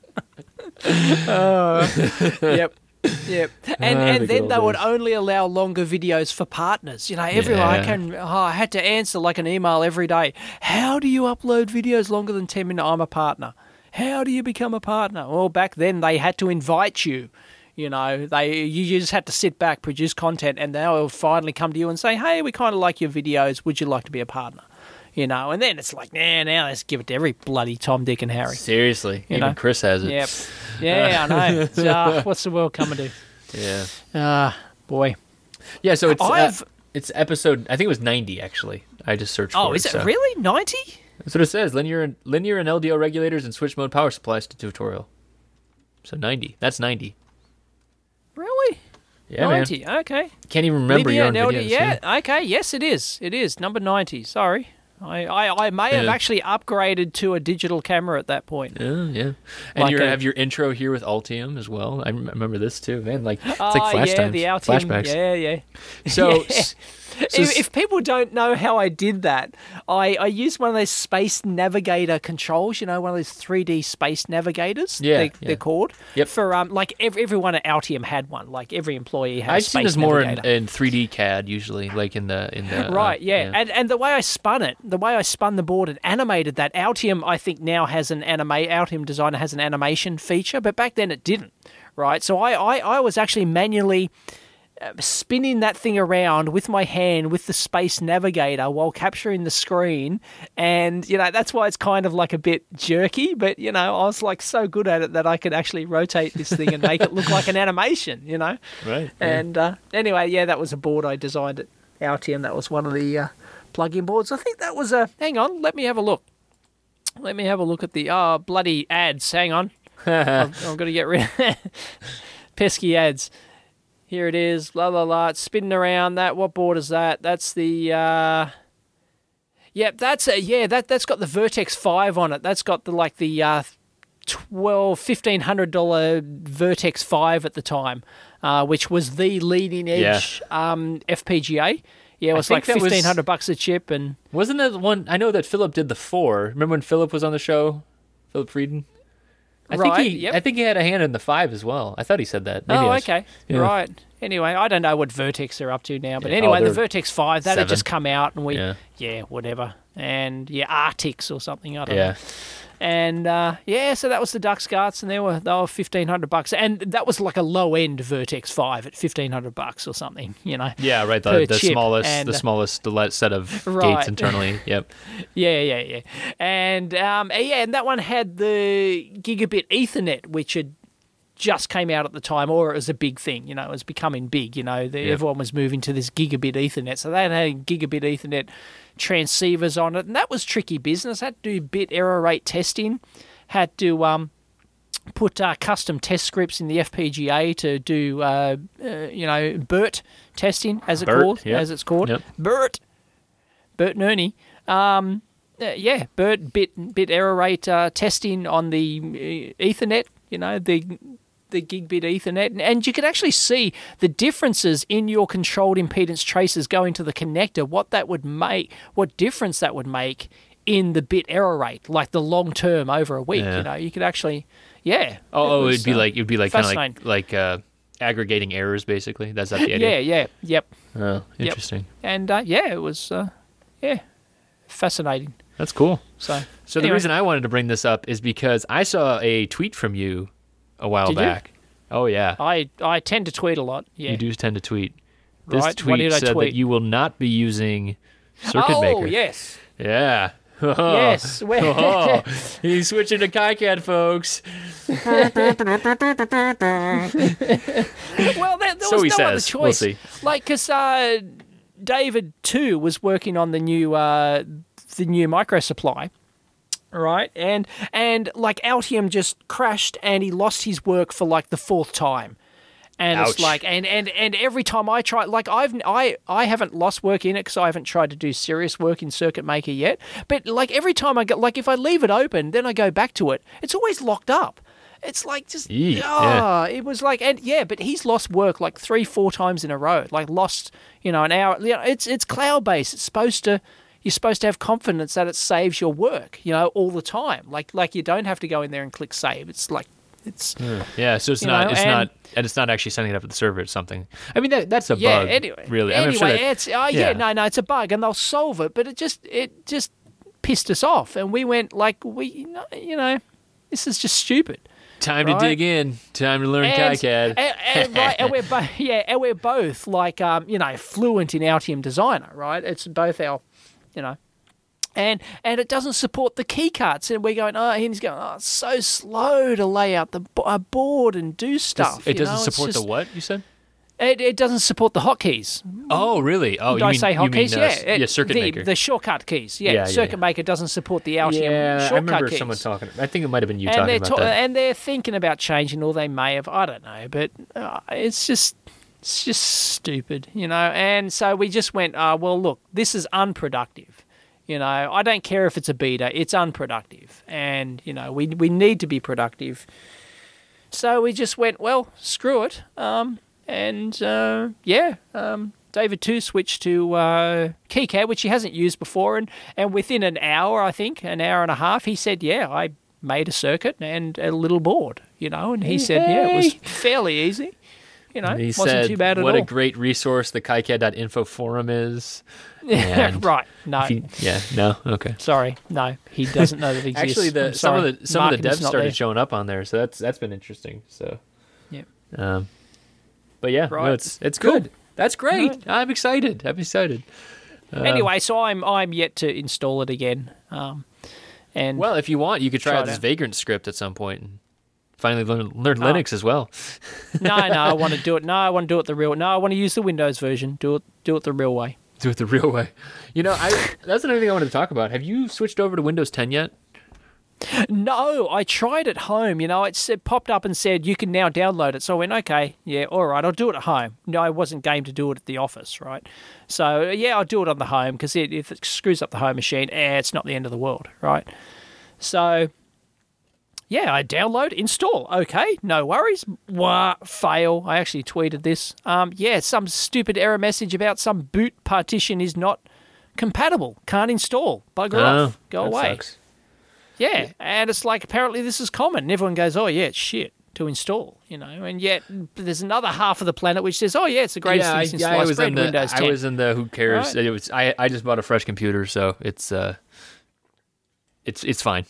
oh, yep. Yep, and Ah, the and good then old they would days. only allow longer videos for partners. You know, everyone I Yeah. can. Oh, I had to answer like an email every day. How do you upload videos longer than ten minutes? I'm a partner. How do you become a partner? Well, back then they had to invite you. You know, they you just had to sit back, produce content, and they'll finally come to you and say, "Hey, we kind of like your videos. Would you like to be a partner?" You know, and then it's like, nah, now let's give it to every bloody Tom, Dick, and Harry. Seriously. You Even know? Chris has it. Yep. Yeah, I know. It's, uh, what's the world coming to? Yeah. Ah, boy. Yeah, so it's uh, I've- it's episode I think it was ninety actually. I just searched Oh, for is it so. really ninety? That's what it says. Linear and linear and L D O regulators and switch mode power supplies to tutorial. So ninety. That's ninety. Really? Yeah, man. ninety. Okay. Can't even remember Linear your own and L D videos. yeah. Okay. Yes, it is. It is number ninety. Sorry. I, I, I may have Yeah. actually upgraded to a digital camera at that point. Yeah, yeah. And Like you a- have your intro here with Altium as well. I rem- remember this too, man. Like it's Oh, like flash yeah, times, the Altium. flashbacks. Yeah, yeah. So, Yeah. s- if, s- if people don't know how I did that, I, I used one of those Space Navigator controls. You know, one of those three D Space Navigators. Yeah, they, yeah. they're called. Yep. For um, like every, everyone at Altium had one. Like every employee had. a I've seen Space this more in, Navigator. in three D C A D usually, like in the in the uh, Right, yeah. And and the way I spun it, the way I spun the board and animated that, Altium I think now has an anime Altium Designer has an animation feature, but back then it didn't. Right? So I, I, I was actually manually uh, spinning that thing around with my hand with the Space Navigator while capturing the screen, and you know that's why it's kind of like a bit jerky, but you know I was like so good at it that I could actually rotate this thing and make it look like an animation, you know. Right. yeah. And uh, anyway, yeah, that was a board I designed at Altium. That was one of the uh, plug-in boards. I think that was a. Hang on, let me have a look. Let me have a look at the oh bloody ads. Hang on, I've, I've got to get rid of pesky ads. Here it is. Blah blah blah. It's spinning around. That what board is that? That's the. Uh, Yep, that's a, yeah, that that's got the Vertex five on it. That's got the like the uh, twelve, fifteen hundred dollar Vertex five at the time, uh, which was the leading edge yeah. um, F P G A. Yeah, it was like fifteen hundred bucks a chip, and wasn't that one? I know that Philip did the four. Remember when Philip was on the show, Philip Frieden? I right. think he, yep. I think he had a hand in the five as well. I thought he said that. Maybe oh, was, okay, yeah. right. Anyway, I don't know what Vertex are up to now, but yeah. anyway, oh, the Vertex five that seven. had just come out, and we yeah, yeah whatever, and yeah, Artix or something. I don't yeah. know. And uh, yeah, so that was the Duck Scarts, and they were they were fifteen hundred bucks, and that was like a low end Vertex five at fifteen hundred bucks or something, you know. Yeah, right. The, the smallest, and, the smallest set of right. gates internally. Yep. yeah, yeah, yeah, and um, yeah, and that one had the gigabit Ethernet, which had just came out at the time, or it was a big thing, you know, it was becoming big, you know, the, yep. everyone was moving to this gigabit Ethernet, so they had gigabit Ethernet transceivers on it, and that was tricky business. Had to do bit error rate testing, had to um, put uh, custom test scripts in the F P G A to do, uh, uh, you know, BERT testing, as it BERT, called, yep. as it's called, yep. BERT, BERT and Ernie. Um, uh, yeah, BERT bit bit error rate uh, testing on the uh, Ethernet, you know, the the gigabit Ethernet, and, and you could actually see the differences in your controlled impedance traces going to the connector, what that would make, what difference that would make in the bit error rate, like the long term over a week. Yeah. You know, you could actually, yeah. Oh, it oh was, it'd be uh, like it'd be like kind of like like uh, aggregating errors, basically. That's not the idea. yeah, yeah, yep. Oh, interesting. Yep. And uh, yeah, it was, uh, yeah, fascinating. That's cool. So, so anyway. the reason I wanted to bring this up is because I saw a tweet from you a while Did back. You? Oh yeah. I, I tend to tweet a lot. Yeah. You do tend to tweet. This right. tweet What did I said tweet? that you will not be using Circuit oh, Maker. Oh yes. Yeah. Yes. oh, he's switching to KiCad, folks. well, there, there so was he no says. other choice. We'll see. Like, because uh, David too was working on the new uh, the new micro supply, right? And and like Altium just crashed, and he lost his work for like the fourth time. And Ouch. It's like, and, and, and every time I try, like I've I, I haven't lost work in it because I haven't tried to do serious work in Circuit Maker yet. But like every time I go, like if I leave it open, then I go back to it, it's always locked up. It's like just, Eee, ah, yeah. It was like, and yeah, but he's lost work like three, four times in a row. Like lost, you know, an hour. You know, it's it's cloud based. It's supposed to. You're supposed to have confidence that it saves your work, you know, all the time. Like like you don't have to go in there and click save. It's like. It's yeah, so it's not, know, it's and, not, and it's not actually sending it up to the server. It's something. I mean, that that's a yeah, bug. Anyway, really. I anyway, mean, I'm sure that, it's oh yeah, yeah, no, no, it's a bug, and they'll solve it. But it just, it just pissed us off, and we went like, we, you know, this is just stupid. Time right? to dig in. Time to learn and, KiCad. And, and, right, and we're both, yeah, and we're both like, um, you know, fluent in Altium Designer, right? It's both our, you know. And and it doesn't support the keycards, and we're going, oh, and he's going, oh, it's so slow to lay out the uh, board and do stuff. It doesn't know? support just, the what, you said? It, it doesn't support the hotkeys. Oh, really? Oh, Did you I mean, say you hotkeys? mean, uh, yeah, it, yeah, Circuit the, Maker. The shortcut keys. Yeah, yeah Circuit yeah. Maker doesn't support the Altium yeah, shortcut I remember keys. someone talking. I think it might have been you and talking about ta- that. And they're thinking about changing, or they may have. I don't know, but uh, it's just it's just stupid, you know. And so we just went, uh, well, look, this is unproductive. You know, I don't care if it's a beta, it's unproductive. And, you know, we we need to be productive. So we just went, well, screw it. Um, and, uh, yeah, um, David too switched to uh, KiCad, which he hasn't used before. And, and within an hour, I think, an hour and a half, he said, yeah, I made a circuit and a little board, you know. And he said, yeah, it was fairly easy. You know, he wasn't said, too bad at what all. a great resource the KiCad dot info forum is. right, no. He, yeah, no, okay. Sorry, no, he doesn't know that it exists. Actually, the, I'm some sorry. of the some Marketing's of the devs not started there. showing up on there, so that's that's been interesting. So, yeah. Um, but yeah, Right. no, it's it's good. Cool. That's great. Right. I'm excited. I'm excited. Um, Anyway, so I'm I'm yet to install it again. Um, and well, if you want, you could try, try out this to- Vagrant script at some point and finally learn learn Oh. Linux as well. no, no, I want to do it. No, I want to do it the real. No, I want to use the Windows version. Do it, do it the real way. Do it the real way. You know, I that's another thing I wanted to talk about. Have you switched over to Windows ten yet? No, I tried at home. You know, it said, popped up and said you can now download it. So I went, okay, yeah, all right, I'll do it at home. No, I wasn't game to do it at the office, right? So yeah, I'll do it on the home because it, if it screws up the home machine, eh, it's not the end of the world, right? So yeah, I download, install. Okay, no worries. Wah, fail. I actually tweeted this. Um, yeah, some stupid error message about some boot partition is not compatible. Can't install. Bugger Oh, off. Go that away. sucks. Yeah, and it's like apparently this is common. And everyone goes, oh, yeah, it's shit to install, you know. And yet there's another half of the planet which says, oh, yeah, it's the greatest Yeah, thing I, since yeah, I sliced was bread, in the Windows ten. I was in the who cares. Right. It was I I just bought a fresh computer, so it's uh it's it's fine.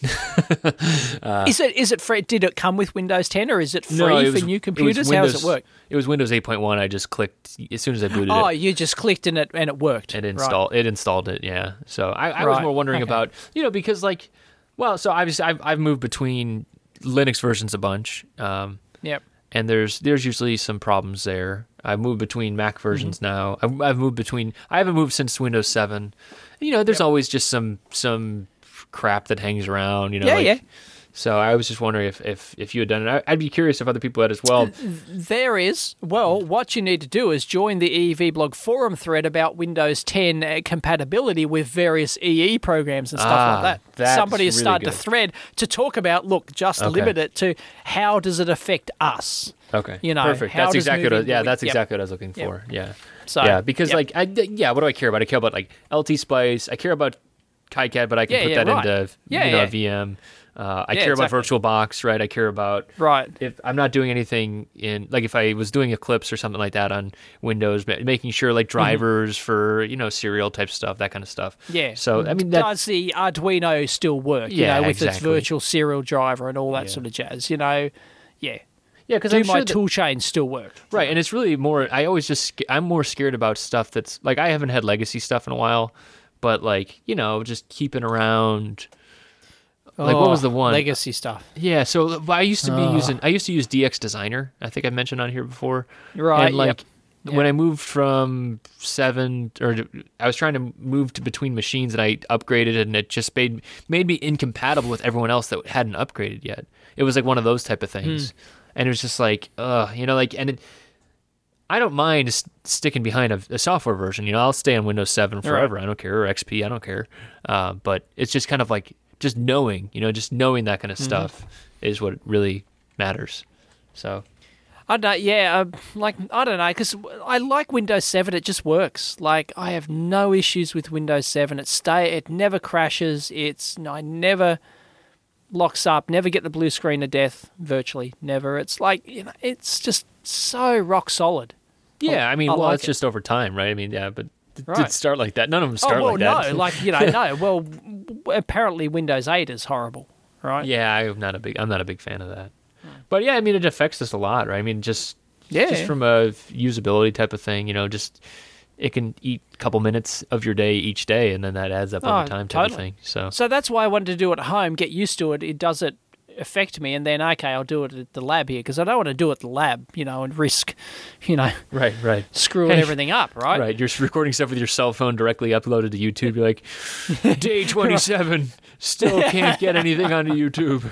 uh, is it is it free? Did it come with Windows ten or is it free no, it for was- new it was computers? How does Windows- it work? It was Windows eight point one. I just clicked as soon as I booted Oh, it. you just clicked in it and it worked. It Right. installed. It installed it. Yeah. So I, I was Right, more wondering okay. about you know because like well so obviously I've I've moved between Linux versions a bunch. Um, Yep. and there's there's usually some problems there. I've moved between Mac versions Mm-hmm. now. I've, I've moved between. I haven't moved since Windows seven. You know, there's Yep. always just some some crap that hangs around. You know, Yeah, like, yeah. So I was just wondering if, if, if you had done it. I- I'd be curious if other people had as well. There is. Well, what you need to do is join the E E V blog forum thread about Windows ten uh, compatibility with various E E programs and stuff Ah, like that. that's Somebody has really started good. a thread to talk about, look, just Okay. limit it to how does it affect us? Okay, You know, perfect. how That's does exactly what. I, moving- yeah, that's Yep. exactly what I was looking Yep. for. Yeah, So, yeah, because yep. like, I, yeah, what do I care about? I care about like L T Splice. I care about KiCad, but I can Yeah, put yeah, that right. into Yeah, you know yeah. a V M. Uh, I Yeah, care about exactly. VirtualBox, right? I care about Right. if I'm not doing anything in like if I was doing Eclipse or something like that on Windows, ma- making sure like drivers for you know serial type stuff, that kind of stuff. Mm-hmm. Yeah. So I mean, that, does the Arduino still work? You Yeah, know, with its exactly. virtual serial driver and all that Yeah. sort of jazz. You know, yeah. yeah, because Do I'm my sure that, tool chain still work? right, and it's really more. I always just sca- I'm more scared about stuff that's like I haven't had legacy stuff in a while, but like you know just keeping around. Like what was the Oh, one? legacy stuff? Yeah, so I used to be Oh. using I used to use D X Designer. I think I mentioned on here before. Right. And like yep. when Yeah. I moved from seven or I was trying to move to between machines and I upgraded and it just made made me incompatible with everyone else that hadn't upgraded yet. It was like one of those type of things. Hmm. And it was just like, uh, you know, like and it, I don't mind s- sticking behind a, a software version. You know, I'll stay on Windows seven forever. I don't care, or X P, I don't care. Uh, but it's just kind of like just knowing, you know, just knowing that kind of Mm-hmm. stuff is what really matters. So, I don't. Yeah. Uh, like I don't know, because I like Windows seven. It just works. Like I have no issues with Windows seven. It stay. It never crashes. It's. I never locks up. Never get the blue screen of death. Virtually never. It's like you know. It's just so rock solid. yeah, I mean, I well, like it's it. just over time, right? I mean, yeah, but it Right. did start like that. None of them start oh well, like that. no. Like you know, no. Well, w- apparently Windows eight is horrible. Right. yeah, I'm not a big, I'm not a big fan of that. But yeah, I mean, it affects us a lot, right? I mean, just Yeah. just from a usability type of thing, you know, just it can eat a couple minutes of your day each day, and then that adds up Oh, over time, type of totally. thing. So So that's why I wanted to do it at home, get used to it. It doesn't affect me, and then okay, I'll do it at the lab here because I don't want to do it at the lab, you know, and risk, you know, right, right. screwing Hey. everything up, right? Right, you're recording stuff with your cell phone directly uploaded to YouTube. You're like, day twenty-seven, still can't get anything onto YouTube.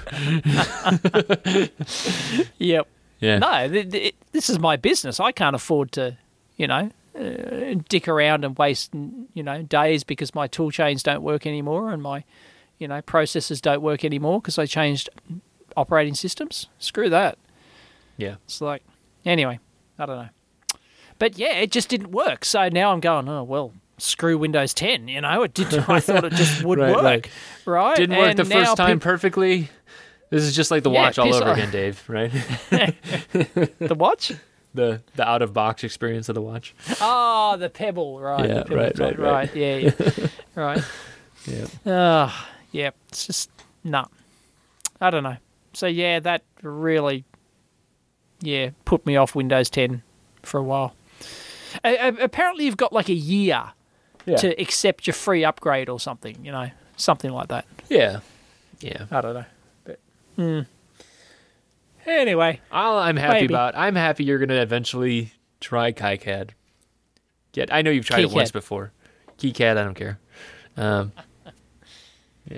Yep. Yeah. No, th- th- this is my business. I can't afford to, you know, uh, dick around and waste, you know, days because my tool chains don't work anymore and my, you know, processors don't work anymore because I changed operating systems. Screw that. Yeah. It's like, anyway, I don't know. But yeah, it just didn't work. So now I'm going, oh, well, screw Windows ten, you know? It did. I thought it just would Right, work, right. right? Didn't work And the now first time peop- perfectly. This is just like the Yeah, watch all piss over off. again, Dave, right? the watch? the the out of box experience of the watch. Oh, the Pebble, right. Yeah, the Pebble right, type, right, right. Yeah, yeah. right. Yeah. Ah, yeah, it's just, no. I don't know. So, yeah, that really, yeah, put me off Windows ten for a while. A- a- apparently, you've got like a year Yeah. to accept your free upgrade or something, you know, something like that. Yeah. Yeah. I don't know. But, hmm. Anyway, All I'm happy Maybe. about, I'm happy you're going to eventually try KiCad. Get, I know you've tried it once KiCad. before. KiCad, I don't care. Um, yeah.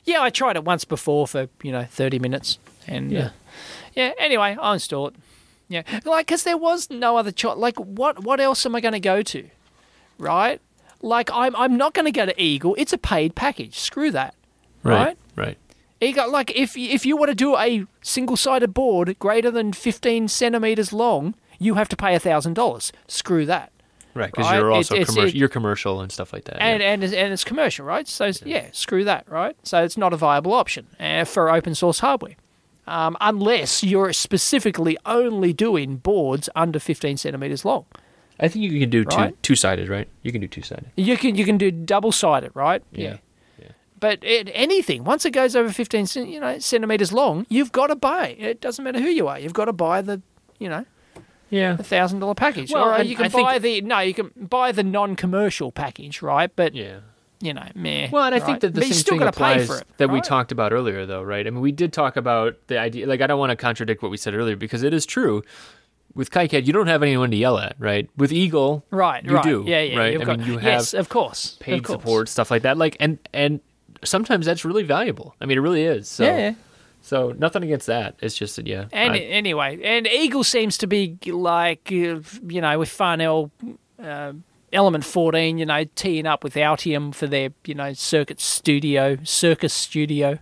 Yeah, I tried it once before for, you know, thirty minutes. And, Yeah. uh, yeah, anyway, I'll install it. Yeah, like, because there was no other choice. Like, what what else am I going to go to, right? Like, I'm I'm not going to go to Eagle. It's a paid package. Screw that, right? Right. Eagle, like, if if you want to do a single-sided board greater than fifteen centimeters long, you have to pay a thousand dollars. Screw that. Right, because Right? you're also It's- it's- commercial. it- You're commercial and stuff like that. And yeah. and it's- and it's commercial, right? So yeah, screw that, right? So it's not a viable option uh, for open source hardware. Um, unless you're specifically only doing boards under fifteen centimeters long. I think you can do two Right? two sided, right? You can do two sided. You can you can do double sided, right? Yeah. But it, anything once it goes over fifteen, cen- you know, centimeters long, you've got to buy. It doesn't matter who you are. You've got to buy the, you know, Yeah. the thousand dollar package. Well, or and you can I think- buy the no, you can buy the non-commercial package, right? But Yeah. you know, meh. Well, and I right? think that the but you same still thing got to pay applies for it. that we right? talked about earlier, though, right? I mean, we did talk about the idea. Like, I don't want to contradict what we said earlier because it is true. With KiCad, you don't have anyone to yell at, right? With Eagle, Right, you right. do, Yeah, yeah. right? You've I got, mean, you have yes, of course, paid of course. support, stuff like that. Like, and and sometimes that's really valuable. I mean, it really is. So, Yeah, yeah. so nothing against that. It's just that, yeah. And I- anyway, and Eagle seems to be like, uh, you know, with Farnell uh, Element fourteen, you know, teeing up with Altium for their, you know, Circuit Studio, Circus Studio.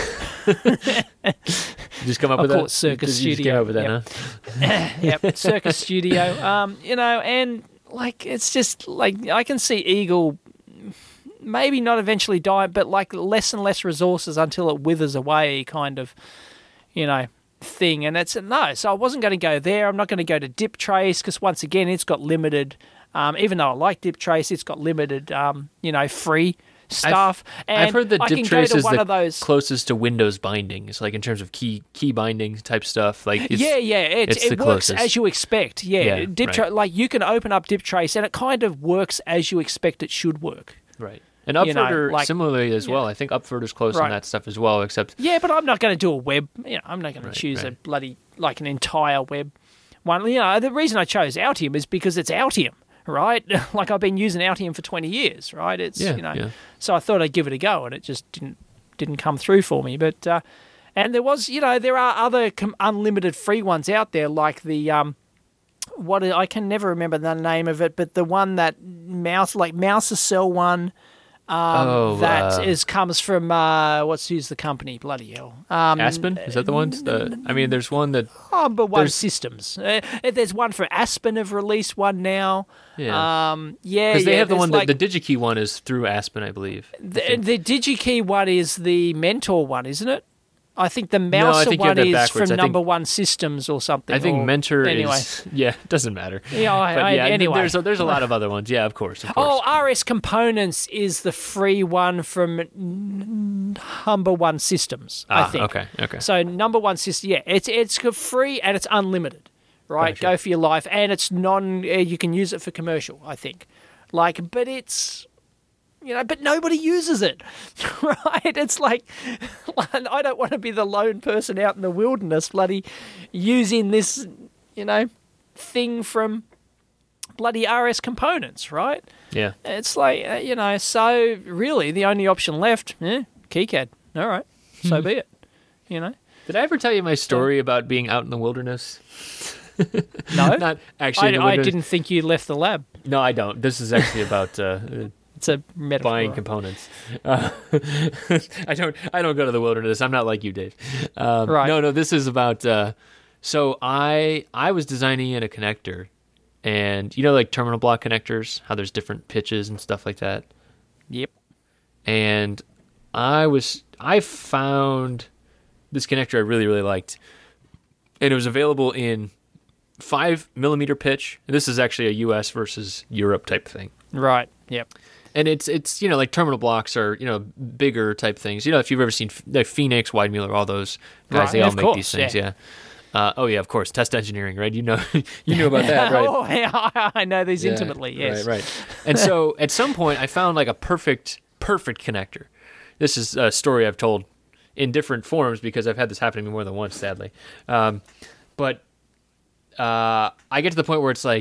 you just come up I'll with call that. it Circus you just Studio, came up with that, yep. huh? Yep, Circus Studio. Um, you know, and like it's just like I can see Eagle maybe not eventually die, but like less and less resources until it withers away, kind of, you know, thing. And it's no, so I wasn't going to go there. I'm not going to go to DipTrace because once again, it's got limited. Um, even though I like DipTrace, it's got limited, um, you know, free stuff. and I've heard that I can go DipTrace to is one the of those. closest to Windows bindings, like in terms of key key binding type stuff. Like, it's, yeah, yeah, it, it's it the works closest. as you expect. Yeah, Yeah, DipTrace, right. like you can open up DipTrace and it kind of works as you expect it should work. right. And you know, Upverter like- similarly as well. I think Upverter's close on Right. that stuff as well, except Yeah, but I'm not going to do a web. You know, I'm not going Right, to choose a right. bloody like an entire web one. You know, the reason I chose Altium is because it's Altium, right? Like I've been using Altium for twenty years, right? It's Yeah, you know, yeah. so I thought I'd give it a go, and it just didn't didn't come through for me. But uh, and there was, you know, there are other com- unlimited free ones out there, like the um, what I can never remember the name of it, but the one that mouse like Mousecell one. Um, Oh, that uh, is comes from uh, what's who's the company? Bloody hell! Um, Aspen, is that the one? The, I mean, there's one that Number one There's- systems. Uh, there's one for Aspen have released one now. yeah, Um, yeah, because they yeah, have the there's one like, that the DigiKey one is through Aspen, I believe. I the, think. the DigiKey one is the Mentor one, isn't it? I think the I Mouse think you have one that is backwards. from I think- Number One Systems or something. I think or- Mentor anyway. is yeah, it doesn't matter. Yeah, I, But I, yeah, anyway. there's a, there's a lot of other ones. Yeah, of course, of Oh, course. R S Components is the free one from n- Number One Systems, I ah, think. okay, okay. So Number One System, yeah, it's it's free and it's unlimited, right? Gotcha. Go for your life, and it's non. Uh, you can use it for commercial, I think. Like, but it's, you know, but nobody uses it, right? It's like, I don't want to be the lone person out in the wilderness, bloody, using this, you know, thing from bloody R S Components, right? Yeah. It's like, uh, you know, so really the only option left, eh, KiCad. All right, so be it. You know? Did I ever tell you my story about being out in the wilderness? No, Not actually. I, in the I wilderness. didn't think you left the lab. No, I don't. This is actually about uh, It's a metaphor. buying components. Uh, I don't. I don't go to the wilderness. I'm not like you, Dave. Um, Right. No, no. This is about. Uh, so I I was designing in a connector, and you know, like terminal block connectors, how there's different pitches and stuff like that. Yep. And I was I found this connector I really really liked, and it was available in five millimeter pitch. And this is actually a U S versus Europe type thing. Right. Yep. And it's it's you know like terminal blocks are you know bigger type things. You know if you've ever seen like Phoenix, Weidmuller, all those guys, Right, they all of make course, these things. yeah. Yeah. Uh, oh yeah, of course. Test engineering, right? You know you knew about that, right? Oh, yeah, I know these Yeah, intimately. Yes. Right, right. And so at some point, I found like a perfect, perfect connector. This is a story I've told in different forms because I've had this happen to me more than once, sadly. Um, but uh, I get to the point where it's like,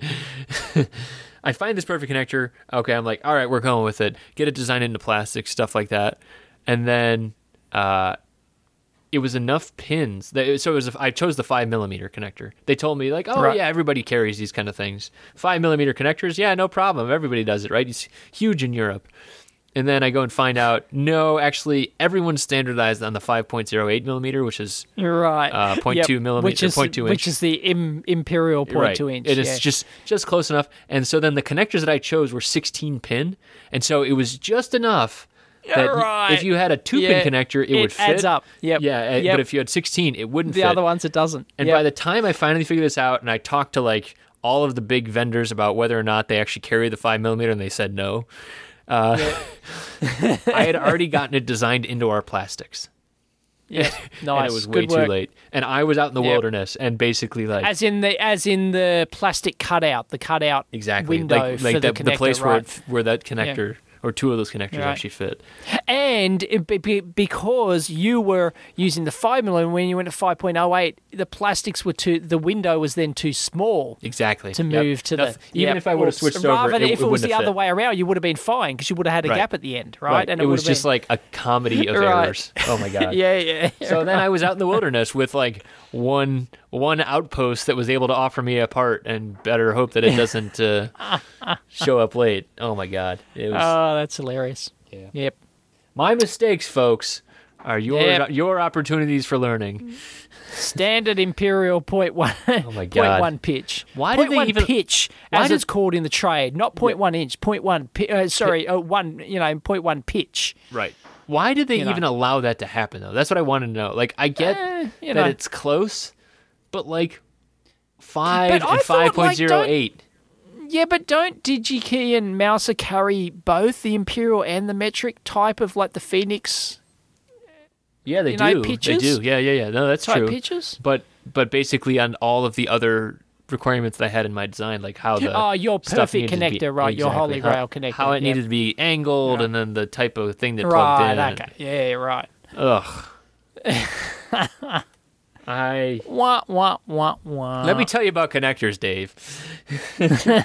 I find this perfect connector. Okay, I'm like, all right, we're going with it. Get it designed into plastic, stuff like that. and then uh, it was enough pins that so it was. I chose the five millimeter connector. They told me like, oh Right. yeah, everybody carries these kind of things. Five millimeter connectors, yeah, no problem. Everybody does it, right? It's huge in Europe. And then I go and find out, no, actually, everyone's standardized on the five point oh eight millimeter, which is Right. uh, zero point Yep. two millimeter, which is, zero point two inch. Which is the im- imperial point Right. two inch. It yeah. is just just close enough. And so then the connectors that I chose were sixteen pin, and so it was just enough that y- right. if you had a two Yeah, pin connector, it, it would fit. adds up. Yep. Yeah, uh, Yep. but if you had sixteen, it wouldn't the fit. other ones, it doesn't. And Yep. by the time I finally figured this out, and I talked to like all of the big vendors about whether or not they actually carry the five millimeter, and they said no. Uh, I had already gotten it designed into our plastics. Yeah, nice. And it was Good way work. too late. And I was out in the Yep. wilderness, and basically like As in the as in the plastic cutout, the cutout exactly window like, like for the, the, the connector, place where right. it, where that connector or two of those connectors Right. actually fit. And it, be- be- because you were using the five millimeter, when you went to five point oh eight, the plastics were too. The window was then too small Exactly. to Yep. move to Noth- the. even yep. if I would have Or- switched over, rather it, than it if it was wouldn't the have other fit. way around, you would have been fine because you would have had a Right. gap at the end, right? Right. And it, would was have just been, like a comedy of Right. errors. Oh my god. yeah, yeah. So then I was out in the wilderness with like one one outpost that was able to offer me a part, and better hope that it doesn't uh, show up late. Oh my god. It was Oh, that's hilarious. Yeah. Yep. my mistakes, folks, are your Yep. your opportunities for learning. Standard imperial point one. Oh my Point God. one pitch. Why did point they one even- pitch, why as did- it's called in the trade, not point one inch. Point one. pi- Uh, sorry, uh, one. You know, point one pitch. Right. Why did they You know. even allow that to happen though? That's what I want to know. Like I get Eh, you that know. it's close, but like five But I and thought, five point zero eight. Yeah, but don't DigiKey and Mouser carry both the imperial and the metric type of like the Phoenix Yeah, they you know, do. They pitches? do. Yeah, yeah, yeah. No, that's type true. pitches? But but basically on all of the other requirements that I had in my design, like how the Oh, your stuff perfect needed to be- connector, right? Your exactly. Holy How- Grail connector. how it yep. needed to be angled, and then the type of thing that plugged in. Right. Okay. Yeah. Right. Ugh. I Wah wah wah wah. let me tell you about connectors, Dave. yeah,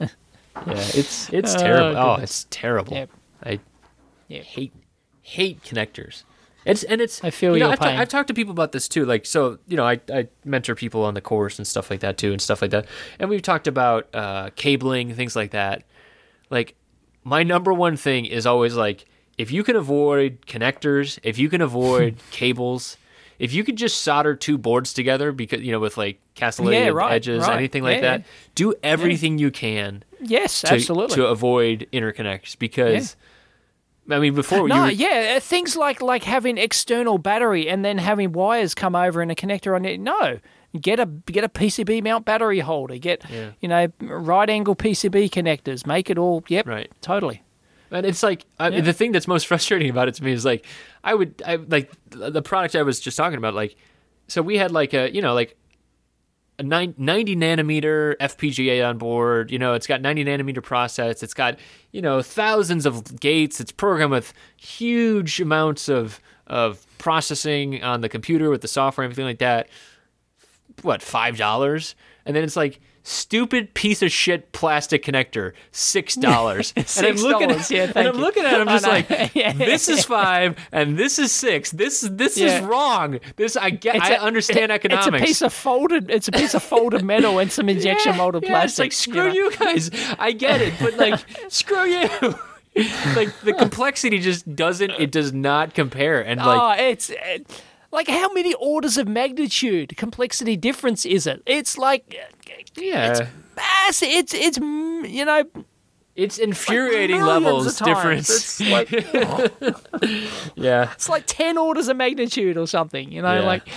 it's it's Oh, terrible. Oh, goodness. it's terrible. Yep. I Yep. hate hate connectors. It's and it's. I feel you know, your I've, ta- pain. I've talked to people about this too. Like so, you know, I I mentor people on the course and stuff like that too, and stuff like that. And we've talked about uh, cabling, things like that. Like my number one thing is always like, if you can avoid connectors, if you can avoid cables, if you could just solder two boards together, because you know, with like castellated Yeah, right, edges, right. anything like Yeah, that, do everything you can Yes, to, absolutely. to avoid interconnects. Because I mean, before no, you were, yeah, uh, things like like having external battery and then having wires come over and a connector on it. No, get a get a P C B mount battery holder. Get Yeah. you know right angle P C B connectors. Make it all. Yep, Right. totally. And it's like I, Yeah. the thing that's most frustrating about it to me is like I would I like the product I was just talking about. Like, so we had like a you know like a nine, ninety nanometer F P G A on board. You know, it's got ninety nanometer process. It's got you know thousands of gates. It's programmed with huge amounts of of processing on the computer with the software and everything like that. What, five dollars? And then it's like, stupid piece of shit plastic connector, six dollars. and I'm Six looking dollars, at, yeah, and thank I'm you. looking at it, I'm I just know. like, Yeah. this is five and this is six. This this Yeah. is wrong. This I get. It's I a- understand economics. It's a piece of folded. It's a piece of folded metal and some injection yeah, molded yeah, plastic. It's like screw know. you, guys. I get it, but like screw you. Like the complexity just doesn't. It does not compare. And like oh, it's uh, like how many orders of magnitude complexity difference is it? It's like uh, yeah, mass. It's it's mm, you know it's infuriating millions levels of times. difference. It's like yeah. it's like ten orders of magnitude or something. You know, Yeah. like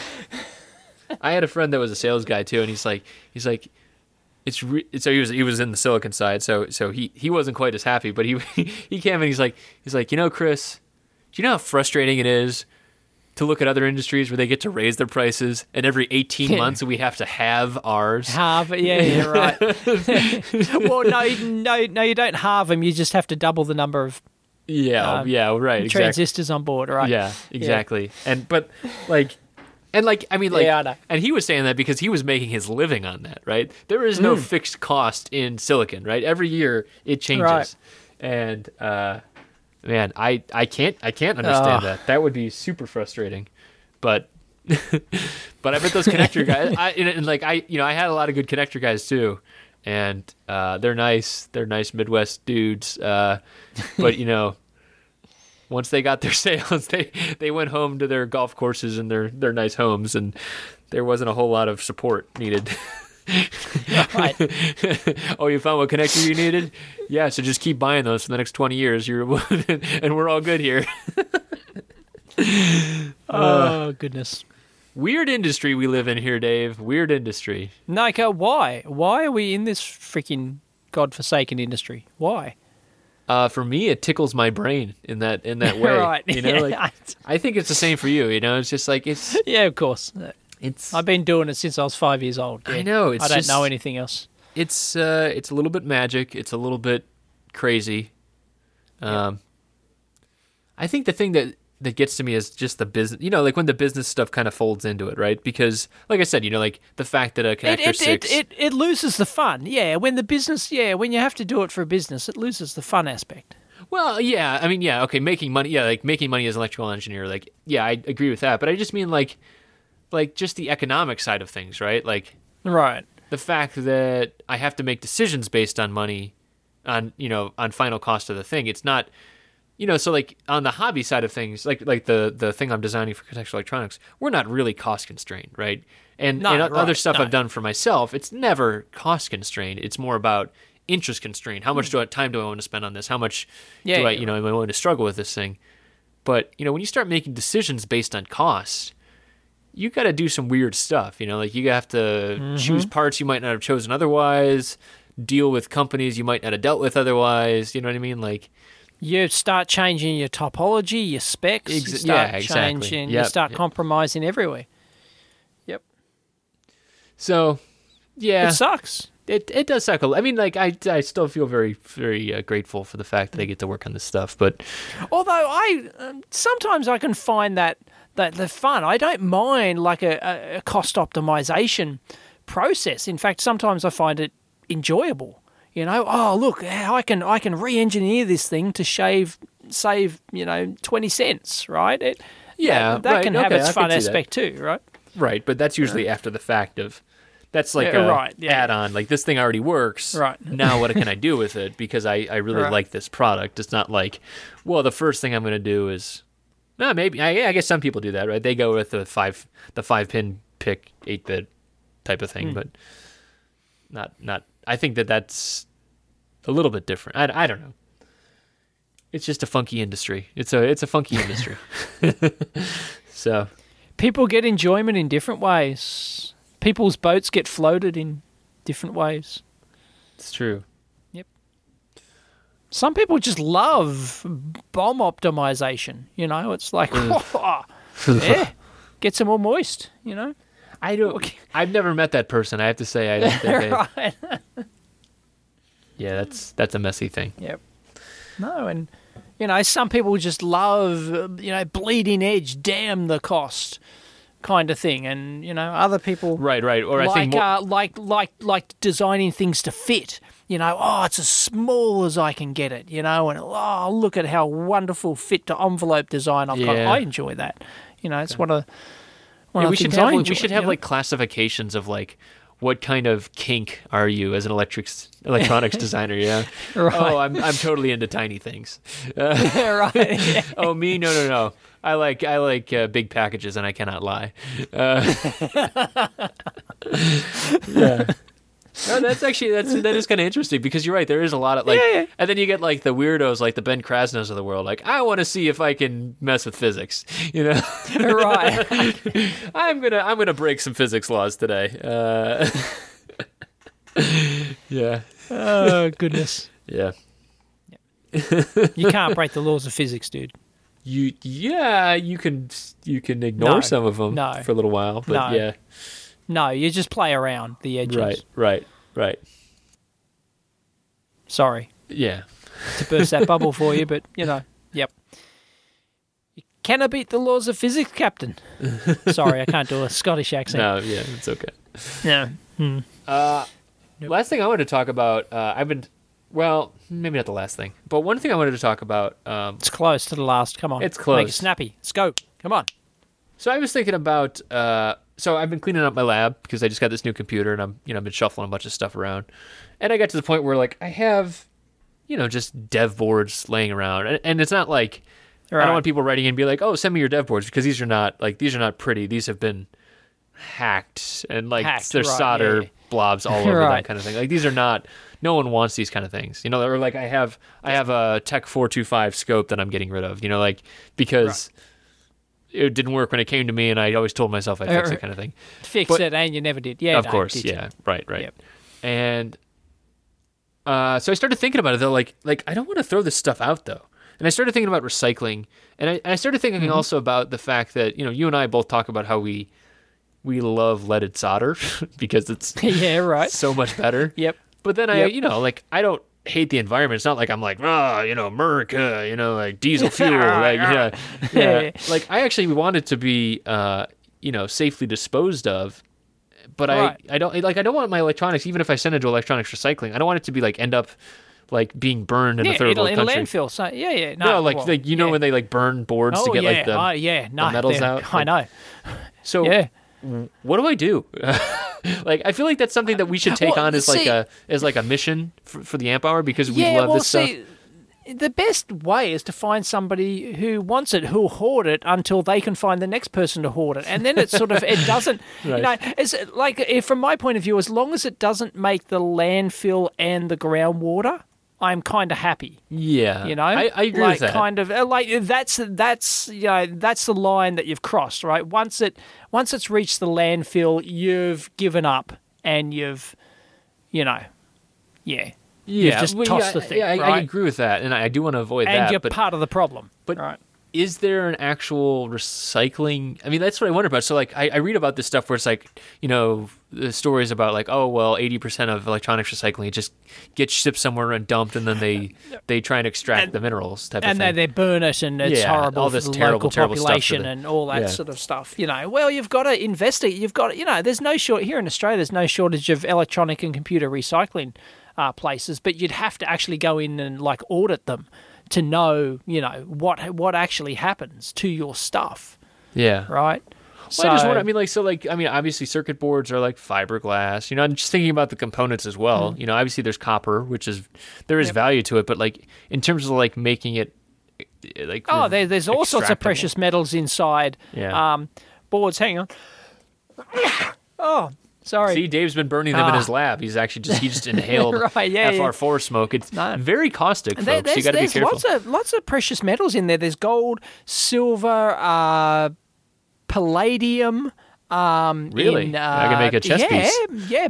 I had a friend that was a sales guy too, and he's like, he's like, it's re-, so he was he was in the silicon side, so so he he wasn't quite as happy, but he he came and he's like he's like, you know, Chris, do you know how frustrating it is to look at other industries where they get to raise their prices, and every eighteen months we have to have ours. halve. Yeah, yeah, right. well, no, no, no, you don't halve them. You just have to double the number of Yeah, um, yeah, right, exactly. transistors on board, right? Yeah, exactly. And but like. And like I mean like Yeah, I know. and he was saying that because he was making his living on that, right? There is no Mm. fixed cost in silicon, right? Every year it changes. Right. And uh Man, I, I can't I can't understand Oh. that. That would be super frustrating. But but I bet those connector guys I and, and like I you know, I had a lot of good connector guys too. And uh, they're nice. They're nice Midwest dudes. Uh, but you know, once they got their sales, they, they went home to their golf courses and their, their nice homes, and there wasn't a whole lot of support needed. Right. Oh, you found what connector you needed? Yeah, so just keep buying those for the next twenty years. You're and we're all good here. Oh, goodness. Weird industry we live in here, Dave. Weird industry. Nika, why? Why are we in this freaking godforsaken industry? Why? Uh, for me, it tickles my brain in that in that way. Right. You know, Yeah. like I think it's the same for you. You know, it's just like it's Yeah, of course. it's. I've been doing it since I was five years old. I yeah. know, it's I don't just- know anything else. it's uh, it's a little bit magic. It's a little bit crazy. Um, I think the thing that that gets to me is just the business. You know, like when the business stuff kind of folds into it, right? Because, like I said, you know, like the fact that a It, connector it, six. it, it, it loses the fun. Yeah, when the business, yeah, when you have to do it for a business, it loses the fun aspect. Well, yeah, I mean, yeah, okay, making money, yeah, like making money as an electrical engineer, like, yeah, I agree with that. But I just mean like, like just the economic side of things, right? Like Right. the fact that I have to make decisions based on money, on you know, on final cost of the thing. It's not. You know, so like on the hobby side of things, like like the, the thing I'm designing for contextual electronics, we're not really cost constrained, right? And, No, and right, other stuff no. I've done for myself, it's never cost constrained. It's more about interest constrained. How much do I, time do I want to spend on this? How much Yeah, do I, yeah, you know, am I willing to struggle with this thing? But you know, when you start making decisions based on cost, you got to do some weird stuff. You know, like you have to Mm-hmm. choose parts you might not have chosen otherwise, deal with companies you might not have dealt with otherwise. You know what I mean? Like. You start changing your topology, your specs. Ex- you start yeah, exactly. changing. You Yep, start yep. compromising everywhere. Yep. So, yeah, It sucks. it it does suck. a- I mean, like I I still feel very very uh, grateful for the fact that I get to work on this stuff. But Although I um, sometimes I can find that that the fun. I don't mind like a, a, a cost optimization process. In fact, sometimes I find it enjoyable. You know, oh look, I can I can re-engineer this thing to shave save you know twenty cents, right? It, Yeah, that, that right, can have okay, its I fun can see that. aspect too, right? right, but that's usually after the fact of. That's like Yeah, a right, yeah. add-on. Like this thing already works. Right. Now, what can I do with it? Because I, I really Right. like this product. It's not like, well, the first thing I'm going to do is, no, maybe. I, I guess some people do that, right? They go with the five the five pin pick eight bit type of thing, Hmm. but not not. I think that that's a little bit different. I, I don't know. It's just a funky industry. It's a it's a funky industry. So People get enjoyment in different ways. People's boats get floated in different ways. it's true. Some people just love bomb optimization. You know, it's like, yeah, gets them all moist. You know, I don't. I've never met that person. I have to say. I don't think I, right? yeah, that's that's a messy thing. Yep. No, and you know, some people just love, uh, you know, bleeding edge, damn the cost, kind of thing, and you know, other people Right, right. Or I like think more, uh, like like like designing things to fit. You know, oh, it's as small as I can get it. You know, and oh, look at how wonderful fit to envelope design I've got. Yeah. I enjoy that. You know, it's one of one yeah, of we the should things have I like, enjoy. we should you have know? like classifications of like what kind of kink are you as an electrics electronics designer? Yeah. Right. Oh, I'm I'm totally into tiny things. Uh, right. Yeah. oh, me? No, no, no. I like I like uh, big packages, and I cannot lie. Uh, yeah. No, that's actually that's that is kind of interesting because you're right. There is a lot of like, Yeah, yeah. and then you get like the weirdos, like the Ben Krasnos of the world. Like, I want to see if I can mess with physics. You know, Right. I'm gonna I'm gonna break some physics laws today. Uh, yeah, Oh goodness. yeah. You can't break the laws of physics, dude. You yeah you can you can ignore No, some of them no. for a little while, but No. yeah, No, you just play around the edges. right, right, right. Sorry Yeah. to burst that bubble for you, but you know, yep. You cannot beat the laws of physics, Captain. Sorry, I can't do a Scottish accent. No, yeah, it's okay. No. Hmm. Uh, Nope. Last thing I want to talk about, uh, I've been Well, maybe not the last thing, but one thing I wanted to talk about. Um, It's close to the last. Come on. It's close. Make it snappy. Let's go. Come on. so I was thinking about. Uh, so I've been cleaning up my lab because I just got this new computer and I'm, you know, I've been shuffling a bunch of stuff around, and I got to the point where like I have, you know, just dev boards laying around, and, and it's not like I Right. don't want people writing in and be like, oh, send me your dev boards because these are not like these are not pretty. These have been hacked and like Hacked, there's right, solder yeah, yeah. blobs all over that Right. kind of thing. Like these are not. No one wants these kind of things, you know. Or like I have, I have a Tech four twenty-five scope that I'm getting rid of, you know, like because it didn't work when it came to me, and I always told myself I'd fix Uh, it, kind of thing. Fix But- it, and you never did. Yeah, of no, course, did you? yeah, right, right. Yep. And uh, so I started thinking about it though, like, like I don't want to throw this stuff out though, and I started thinking about recycling, and I, and I started thinking Mm-hmm. also about the fact that you know you and I both talk about how we we love leaded solder because it's yeah, right. so much better. Yep. But then I, Yep. you know, like I don't hate the environment. It's not like I'm like, ah, you know, America, you know, like diesel fuel, like, yeah, yeah. Yeah. Like I actually want it to be, uh, you know, safely disposed of. But Right. I, I don't like I don't want my electronics, even if I send it to electronics recycling, I don't want it to be like end up like being burned in Yeah, a third it'll, world it'll country. landfill. So yeah, yeah. No, No, like well, like you know yeah. when they like burn boards Oh to get yeah, like the oh, yeah, no, metals they're- out, I like- know. so Yeah. what do I do? Like I feel like that's something that we should take Well, on as like see- a as like a mission for, for the amp hour because we Yeah, love well, this stuff. see, the best way is to find somebody who wants it, who'll hoard it until they can find the next person to hoard it, and then it's sort of it doesn't. You know, Right. it's like if, from my point of view, as long as it doesn't make the landfill and the groundwater, I'm kind of happy. Yeah, You know, I, I agree like with that. kind of uh, like that's that's you know that's the line that you've crossed, right? Once it once it's reached the landfill, you've given up and you've, you know, yeah, yeah, you've just well, tossed yeah, the thing, yeah, I, I right? agree with that, and I, I do want to avoid and that. you're But part of the problem. but right. is there an actual recycling? I mean, that's what I wonder about. So, like, I, I read about this stuff where it's like, you know, the stories about like, oh, well, eighty percent of electronics recycling it just gets shipped somewhere and dumped, and then they they try and extract And- the minerals type and of then thing. they burn it, and it's Yeah, horrible all for this the terrible, local terrible stuff for population the- and all that yeah. sort of stuff. You know, well, you've got to investigate. You've got, to, you know, there's no short here in Australia. There's no shortage of electronic and computer recycling uh, places, but you'd have to actually go in and like audit them to know, you know, what what actually happens to your stuff, yeah. right? Well, I just wonder. I mean, like, so, like, I mean, obviously, circuit boards are like fiberglass. You know, I'm just thinking about the components as well. You know, obviously, there's copper, which is there is Yep. value to it, but like in terms of like making it, eh, like, oh, re- there, there's all sorts of extractable. precious metals inside Yeah. um, boards. Hang on. Oh, sorry. See, Dave's been burning them in Ah. his lab. He's actually just he just inhaled Right, yeah, F R four smoke. It's No. very caustic, folks. There- you there's got to be there's careful. lots of lots of precious metals in there. There's gold, silver, uh, palladium. Um, Really? in, uh, I can make a chess yeah, piece. Yeah,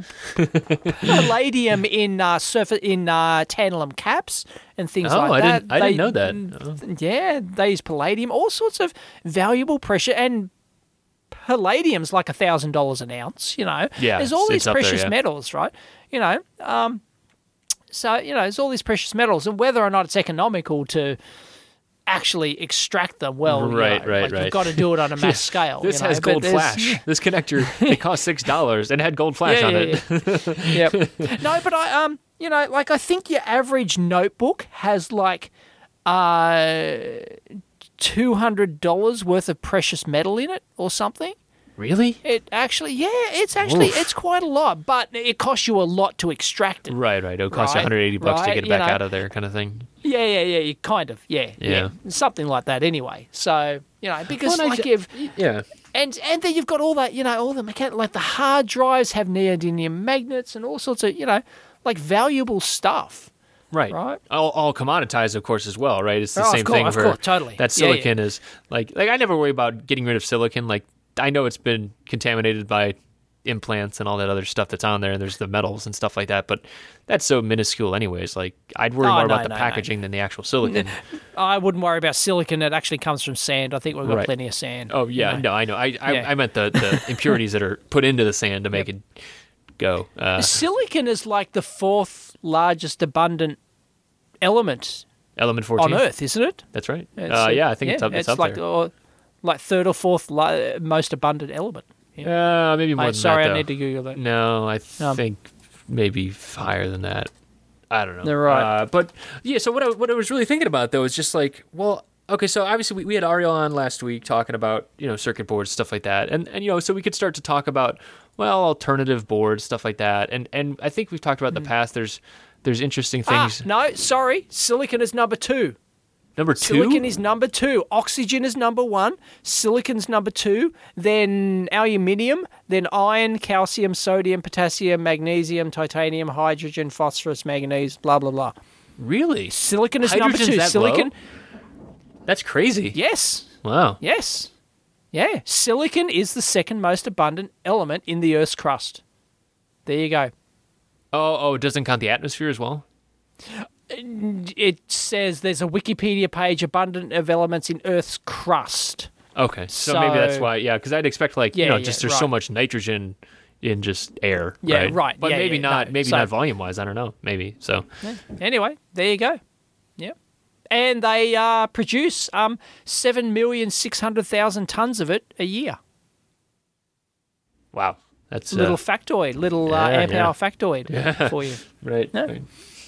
palladium in uh, surface in uh, tantalum caps and things Oh, like I that. didn't- I didn't They- know that. mm, Yeah, they use palladium. All sorts of valuable pressure and. Palladium's like a thousand dollars an ounce, you know. Yeah, there's all it's these up there, precious yeah. metals, right? You know, um, so you know, there's all these precious metals, and whether or not it's economical to actually extract them, well, you Right, know, right, like right. You've got to do it on a mass scale. This you know, has but gold there's- flash. This connector it cost six dollars and had gold flash Yeah, on yeah, it. yeah. Yep. No, but I um, you know, like I think your average notebook has like uh two hundred dollars worth of precious metal in it or something. Really? It actually, yeah, it's actually Oof. it's quite a lot, but it costs you a lot to extract it. Right, right. It'll cost you Right, one hundred eighty bucks to right, get it you back know. out of there, kind of thing. Yeah, yeah, yeah. You kind of, yeah, yeah, Yeah. something like that. Anyway, so you know, because Well, and I like ju- you've Yeah. and and then you've got all that, you know, all the mechan- like the hard drives have neodymium magnets and all sorts of, you know, like valuable stuff. Right. Right. All, all commoditized, of course, as well, right? It's the Oh, of same course, thing of where course, totally. that Yeah, yeah. silicon is like like I never worry about getting rid of silicon. Like I know it's been contaminated by implants and all that other stuff that's on there, and there's the metals and stuff like that, but that's so minuscule anyways. Like I'd worry Oh, more no, about the no, no. packaging than the actual silicon. I wouldn't worry about silicon. It actually comes from sand. I think we've got Right. plenty of sand. Oh yeah, you know. no, I know. I I, Yeah. I meant the, the impurities that are put into the sand to make it go. Uh, Silicon is like the fourth largest abundant element element fourteen. on Earth, isn't it? That's right. It's, Uh, uh, yeah, I think it's up. It's, up like there. or, like third or fourth li- most abundant element. Uh, maybe more Mate, than sorry, that. I though. need to Google that. No, I Um, think maybe higher than that. I don't know. They're right. Uh, but yeah, so what I, what I was really thinking about though is just like, well, okay, so obviously we, we had Ariel on last week talking about, you know, circuit boards, stuff like that. And, and, you know, so we could start to talk about, well, alternative boards, stuff like that. And and I think we've talked about in the past, there's there's interesting things. Ah, no, sorry. Silicon is number two. Number two? Silicon is number two. Oxygen is number one. Silicon's number two. Then aluminium. Then iron, calcium, sodium, potassium, magnesium, titanium, hydrogen, phosphorus, manganese, blah, blah, blah. Really? Silicon is Hydrogen's number two. that Silicon. low? That's crazy. Yes. Wow. Yes. Yeah. Silicon is the second most abundant element in the Earth's crust. There you go. Oh, oh, it doesn't count the atmosphere as well? It says there's a Wikipedia page abundant of elements in Earth's crust. Okay, so, So- maybe that's why, yeah, because I'd expect, like, you Yeah, know, yeah, just there's so right. much nitrogen in just air, Yeah, right? right, But yeah, maybe yeah, not, no, maybe so- not volume-wise, I don't know, maybe, so. Anyway, there you go. Yep. And they uh, produce um, seven million six hundred thousand tons of it a year. Wow, that's... Little uh, factoid, little uh, yeah, amp yeah. hour factoid for you. right. No. right.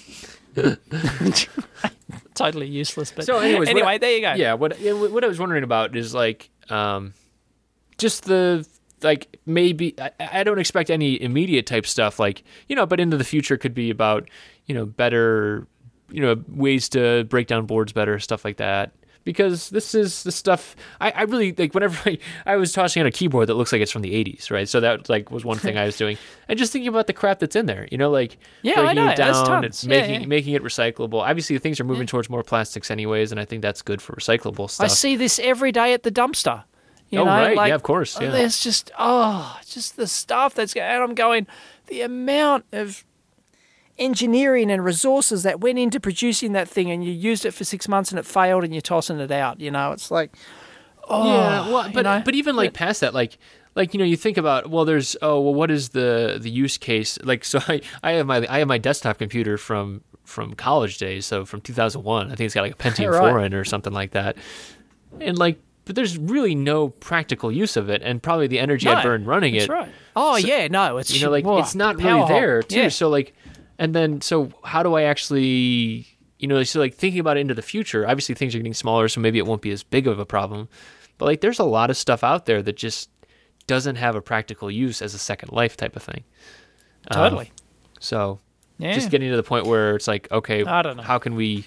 Totally useless, but So anyways, what anyway, I- there you go. Yeah, what yeah, what I was wondering about is like um, just the like maybe I, I don't expect any immediate type stuff like you know, but into the future could be about you know better you know ways to break down boards better, stuff like that. Because this is the stuff I, I really like. Whenever I, I was tossing on a keyboard that looks like it's from the eighties, right? So that like was one thing I was doing, and just thinking about the crap that's in there. You know, like Yeah, I breaking know, it there's down, tons. it's Yeah, making yeah. making it recyclable. Obviously, things are moving towards more plastics, anyways, and I think that's good for recyclable I stuff. see this every day at the dumpster. You Oh, know, right. like, Yeah, of course, yeah. There's just oh, just the stuff that's going. And I'm going, the amount of engineering and resources that went into producing that thing, and you used it for six months and it failed, and you're tossing it out. You know, it's like, oh, yeah, well, you but know? but even like past that, like like you know, you think about well, there's oh well, what is the the use case? Like, so I I have my I have my desktop computer from from college days, so from two thousand one. I think it's got like a Pentium Right. four in or something like that, and like. But there's really no practical use of it, and probably the energy I No, burn running that's it. right. Oh yeah, no, it's You know, like whoa, it's not power really there hog. too. Yeah. So like, and then so how do I actually, you know, so like thinking about it into the future. Obviously, things are getting smaller, so maybe it won't be as big of a problem. But like, there's a lot of stuff out there that just doesn't have a practical use as a second life type of thing. Um, Totally. so Yeah. just getting to the point where it's like, okay, I don't know. how can we?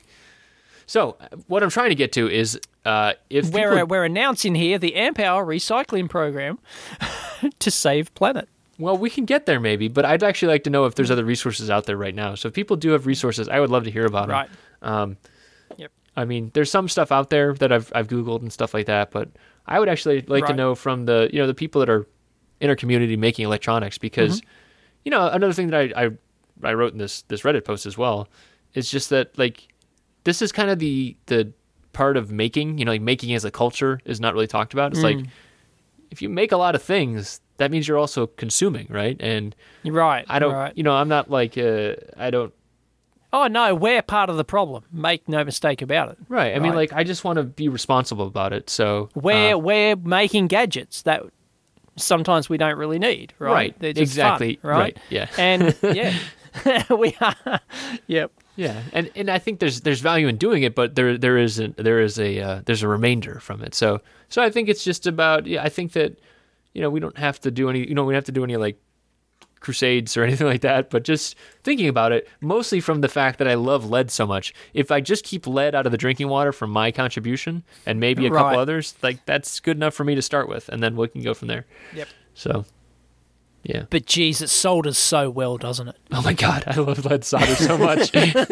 So what I'm trying to get to is uh, if We're, people, we're announcing here the Amp Hour recycling program to save planet. well, we can get there maybe, but I'd actually like to know if there's other resources out there right now. So if people do have resources, I would love to hear about Right. them. Um, Yep. I mean, there's some stuff out there that I've I've Googled and stuff like that, but I would actually like to Right. know from the you know the people that are in our community making electronics because Mm-hmm. you know another thing that I, I I wrote in this this Reddit post as well is just that like this is kind of the the part of making you know like making as a culture is not really talked about. It's Mm. like if you make a lot of things, that means you're also consuming, right? And You're right. I don't Right. you know I'm not like uh, I don't. Oh no, we're part of the problem. Make no mistake about it. Right. I mean, Right. like, I just want to be responsible about it. So We're uh, we're making gadgets that sometimes we don't really need. Right. Right, They're just exactly, fun, right? right, yeah. And yeah, we are. Yep. yeah, and and I think there's there's value in doing it, but there there is a, there is a uh, there's a remainder from it. So so I think it's just about yeah. I think that you know we don't have to do any you know we don't have to do any like crusades or anything like that. But just thinking about it, mostly from the fact that I love lead so much. If I just keep lead out of the drinking water from my contribution and maybe a Right. couple others, like that's good enough for me to start with, and then we can go from there. Yep. So. Yeah. But geez, it solders so well, doesn't it? Oh my god, I love lead solder so much.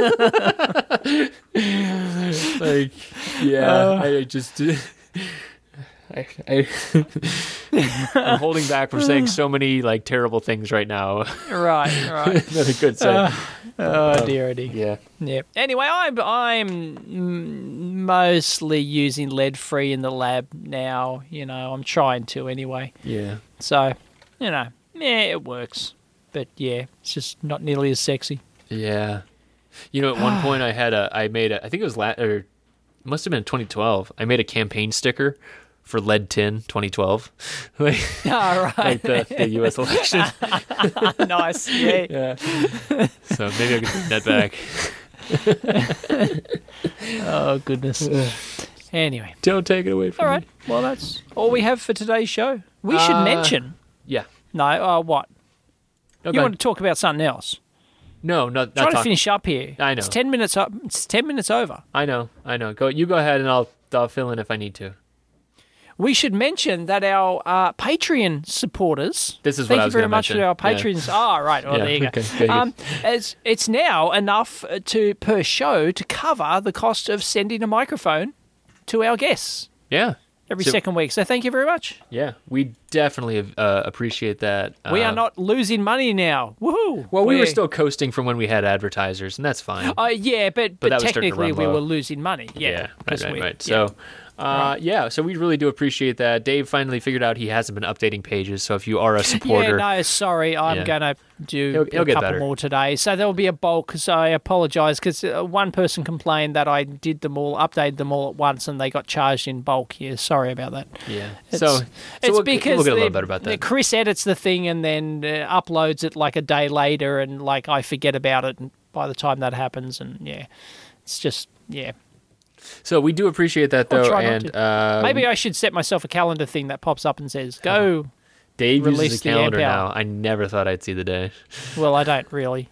like, yeah, Uh. I just, I, I, I'm holding back from saying so many like terrible things right now Right. Right. that I could say. Oh dear, oh dear. yeah. Yep. Anyway, I'm I'm mm, mostly using lead free in the lab now. You know, I'm trying to anyway. Yeah. So, you know, yeah, it works. But yeah, it's just not nearly as sexy. Yeah. You know, at one point I had a, I made a, I think it was, la- or it must have been twenty twelve. I made a campaign sticker for lead tin twenty twelve, like, All right. like the, the U S election. Nice. Yeah. Yeah. So maybe I can take that back. Oh, goodness. Anyway. Don't take it away from All me. right. Well, that's all we have for today's show. We should Uh, mention. Yeah. No, uh, what? Okay. You want to talk about something else? No, not, Try not to talk- finish up here. I know. It's ten minutes up. It's ten minutes over. I know, I know. Go, you go ahead, and I'll I'll fill in if I need to. We should mention that our uh, Patreon supporters. This is thank what I you was very gonna much mention. to our Yeah. patrons. Ah, right. Well, Yeah, there you go. okay, very good. Um, it's it's now enough to per show to cover the cost of sending a microphone to our guests Yeah, every So- second week. So thank you very much. yeah. We definitely uh, appreciate that. We Uh, are not losing money now. Woohoo! Well, we were We're- still coasting from when we had advertisers, and that's fine. Uh, yeah, but But but, that was starting to technically run we low. were losing money. Yeah, yeah, right, because right, we- right. yeah. So, uh, yeah, so we really do appreciate that. Dave finally figured out he hasn't been updating pages, so if you are a supporter, Yeah, no, sorry. I'm Yeah. going to do He'll- he'll a get couple better. more today. So there'll be a bulk. So I apologise because uh, one person complained that I did them all, updated them all at once, and they got charged in bulk. Yeah, sorry about that. yeah. It's, so, so it's we'll, because we'll get a the- little better about the that. Chris edits the thing and then uh, uploads it like a day later, and like I forget about it, and by the time that happens, and yeah, it's just yeah. So we do appreciate that, I'll though, try not and to. uh, Maybe I should set myself a calendar thing that pops up and says go. Dave release uses a the calendar amp now. hour. I never thought I'd see the day. Well, I don't really.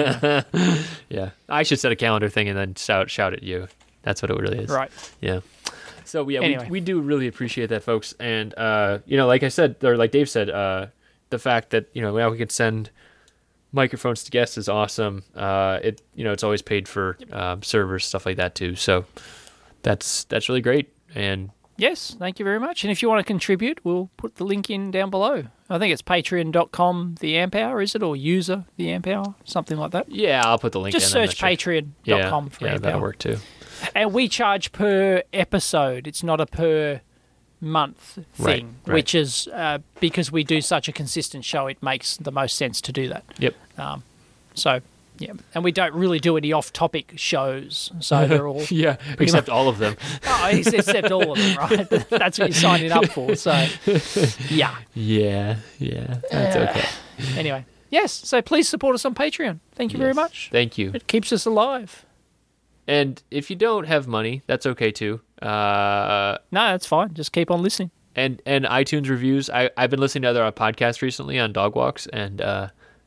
Yeah, I should set a calendar thing and then shout shout at you. That's what it really is. Right. Yeah. So yeah, Anyway. we, we do really appreciate that, folks. And uh, you know, like I said, or like Dave said, uh, the fact that you know now we can send microphones to guests is awesome. Uh, it you know it's always paid for um, servers, stuff like that too. So that's that's really great. And Yes, thank you very much. And if you want to contribute, we'll put the link in down below. I think it's patreon dot com the amp hour, is it? Or user the amp hour, something like that. yeah, I'll put the link. Just in. I'm search not sure. patreon dot com Yeah, for yeah, amp that'll hour. work too. And we charge per episode. It's not a per month Right, thing, right. which is uh, because we do such a consistent show, it makes the most sense to do that. Yep. Um, so, yeah. And we don't really do any off-topic shows, so they're all... Yeah, except all of them. Oh, except all of them, right? That's what you're signing up for, so... Yeah. Yeah, yeah, that's okay. Anyway, yes, so please support us on Patreon. Thank you very Yes. much. Thank you. It keeps us alive. And if you don't have money, that's okay too. Uh, No, that's fine. Just keep on listening. and and iTunes reviews. I I've been listening to other podcasts recently on dog walks, and uh,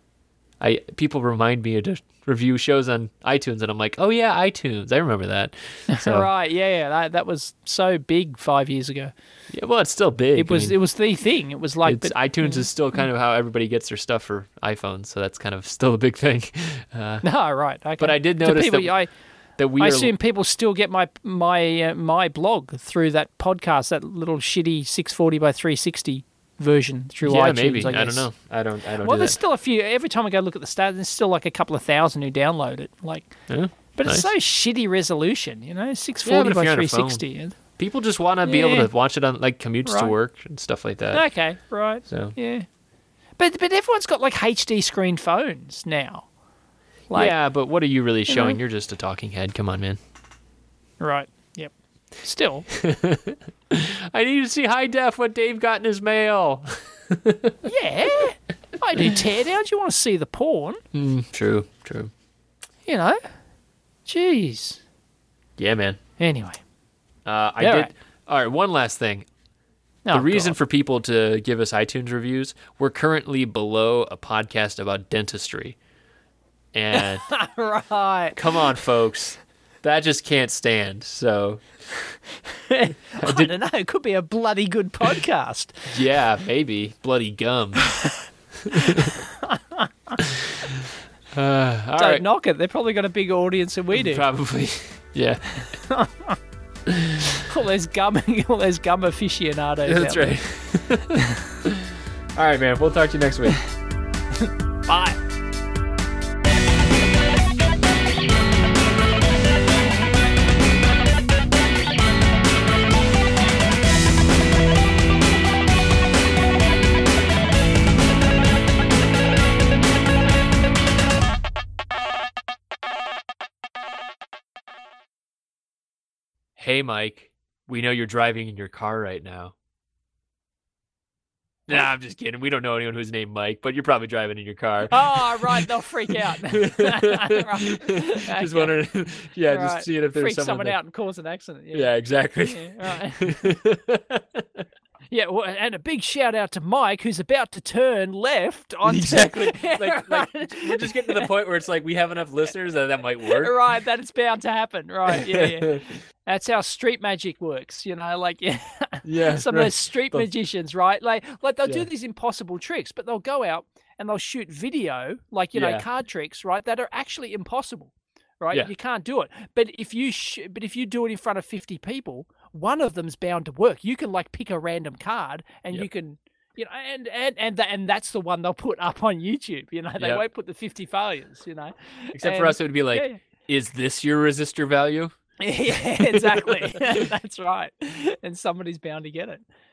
I people remind me to review shows on iTunes, and I'm like, oh yeah, iTunes. I remember that. So, Right, yeah, yeah. That, that was so big five years ago. Yeah, well, it's still big. It was I mean, it was the thing. It was like... it's, but- iTunes is still kind of how everybody gets their stuff for iPhones, so that's kind of still a big thing. Uh, No, right. Okay. But I did Do notice people, that- I, that we I are. assume people still get my my uh, my blog through that podcast, that little shitty six forty by three sixty version through yeah, iTunes. maybe. I, I, guess. don't know. I don't. I don't. Well, do there's that. still a few. Every time I go look at the stats, there's still like a couple of thousand who download it. Like, Yeah, but nice. it's so shitty resolution, you know, six Yeah, forty but if by you're on a three phone- sixty. People just want to be able Yeah. to watch it on like commutes to Right. work and stuff like that. Okay, right. So Yeah, but but everyone's got like H D screen phones now. Like, yeah, but what are you really showing? know? You're just a talking head. Come on, man. Right. Yep. Still. I need to see high def what Dave got in his mail. Yeah. I do teardowns. You want to see the porn? Mm, true, true. You know. Jeez. Yeah, man. Anyway. Uh, I Yeah, did. right. All right, one last thing. Oh, The reason God. for people to give us iTunes reviews, we're currently below a podcast about dentistry. And Right. come on, folks. That just can't stand. So, I don't know. It could be a bloody good podcast. yeah, maybe. Bloody gum. uh, all Don't right. knock it. They've probably got a bigger audience than we do. Probably. Yeah. All those gum, all those gum aficionados. That's out right. All right, man. We'll talk to you next week. there. Bye. Hey, Mike. We know you're driving in your car right now. Nah, I'm just kidding. We don't know anyone who's named Mike, but you're probably driving in your car. Oh, right. They'll freak out. Right. Just Okay. wondering. Yeah, Right. just seeing if there's Freak someone someone that- out and cause an accident. Yeah, Yeah, exactly. Yeah, right. Yeah, well, and a big shout out to Mike, who's about to turn left onto Exactly. Like, like Right. we're just getting to the point where it's like we have enough listeners that that might work. Right, that it's bound to happen. Right, yeah, yeah. That's how street magic works, you know. Like, yeah, Yeah, some of right. those street They'll- magicians, right? Like, like they'll Yeah. do these impossible tricks, but they'll go out and they'll shoot video, like you know, Yeah. card tricks, right? That are actually impossible, right? Yeah. You can't do it. But if you, sh- but if you do it in front of fifty people, one of them's bound to work. You can like pick a random card, and Yep. you can. You know, and and and tha- and that's the one they'll put up on YouTube. You know, they Yep. won't put the fifty failures. You know, Except for And- us, it would be like, yeah, is this your resistor value? yeah, exactly. That's right. And somebody's bound to get it.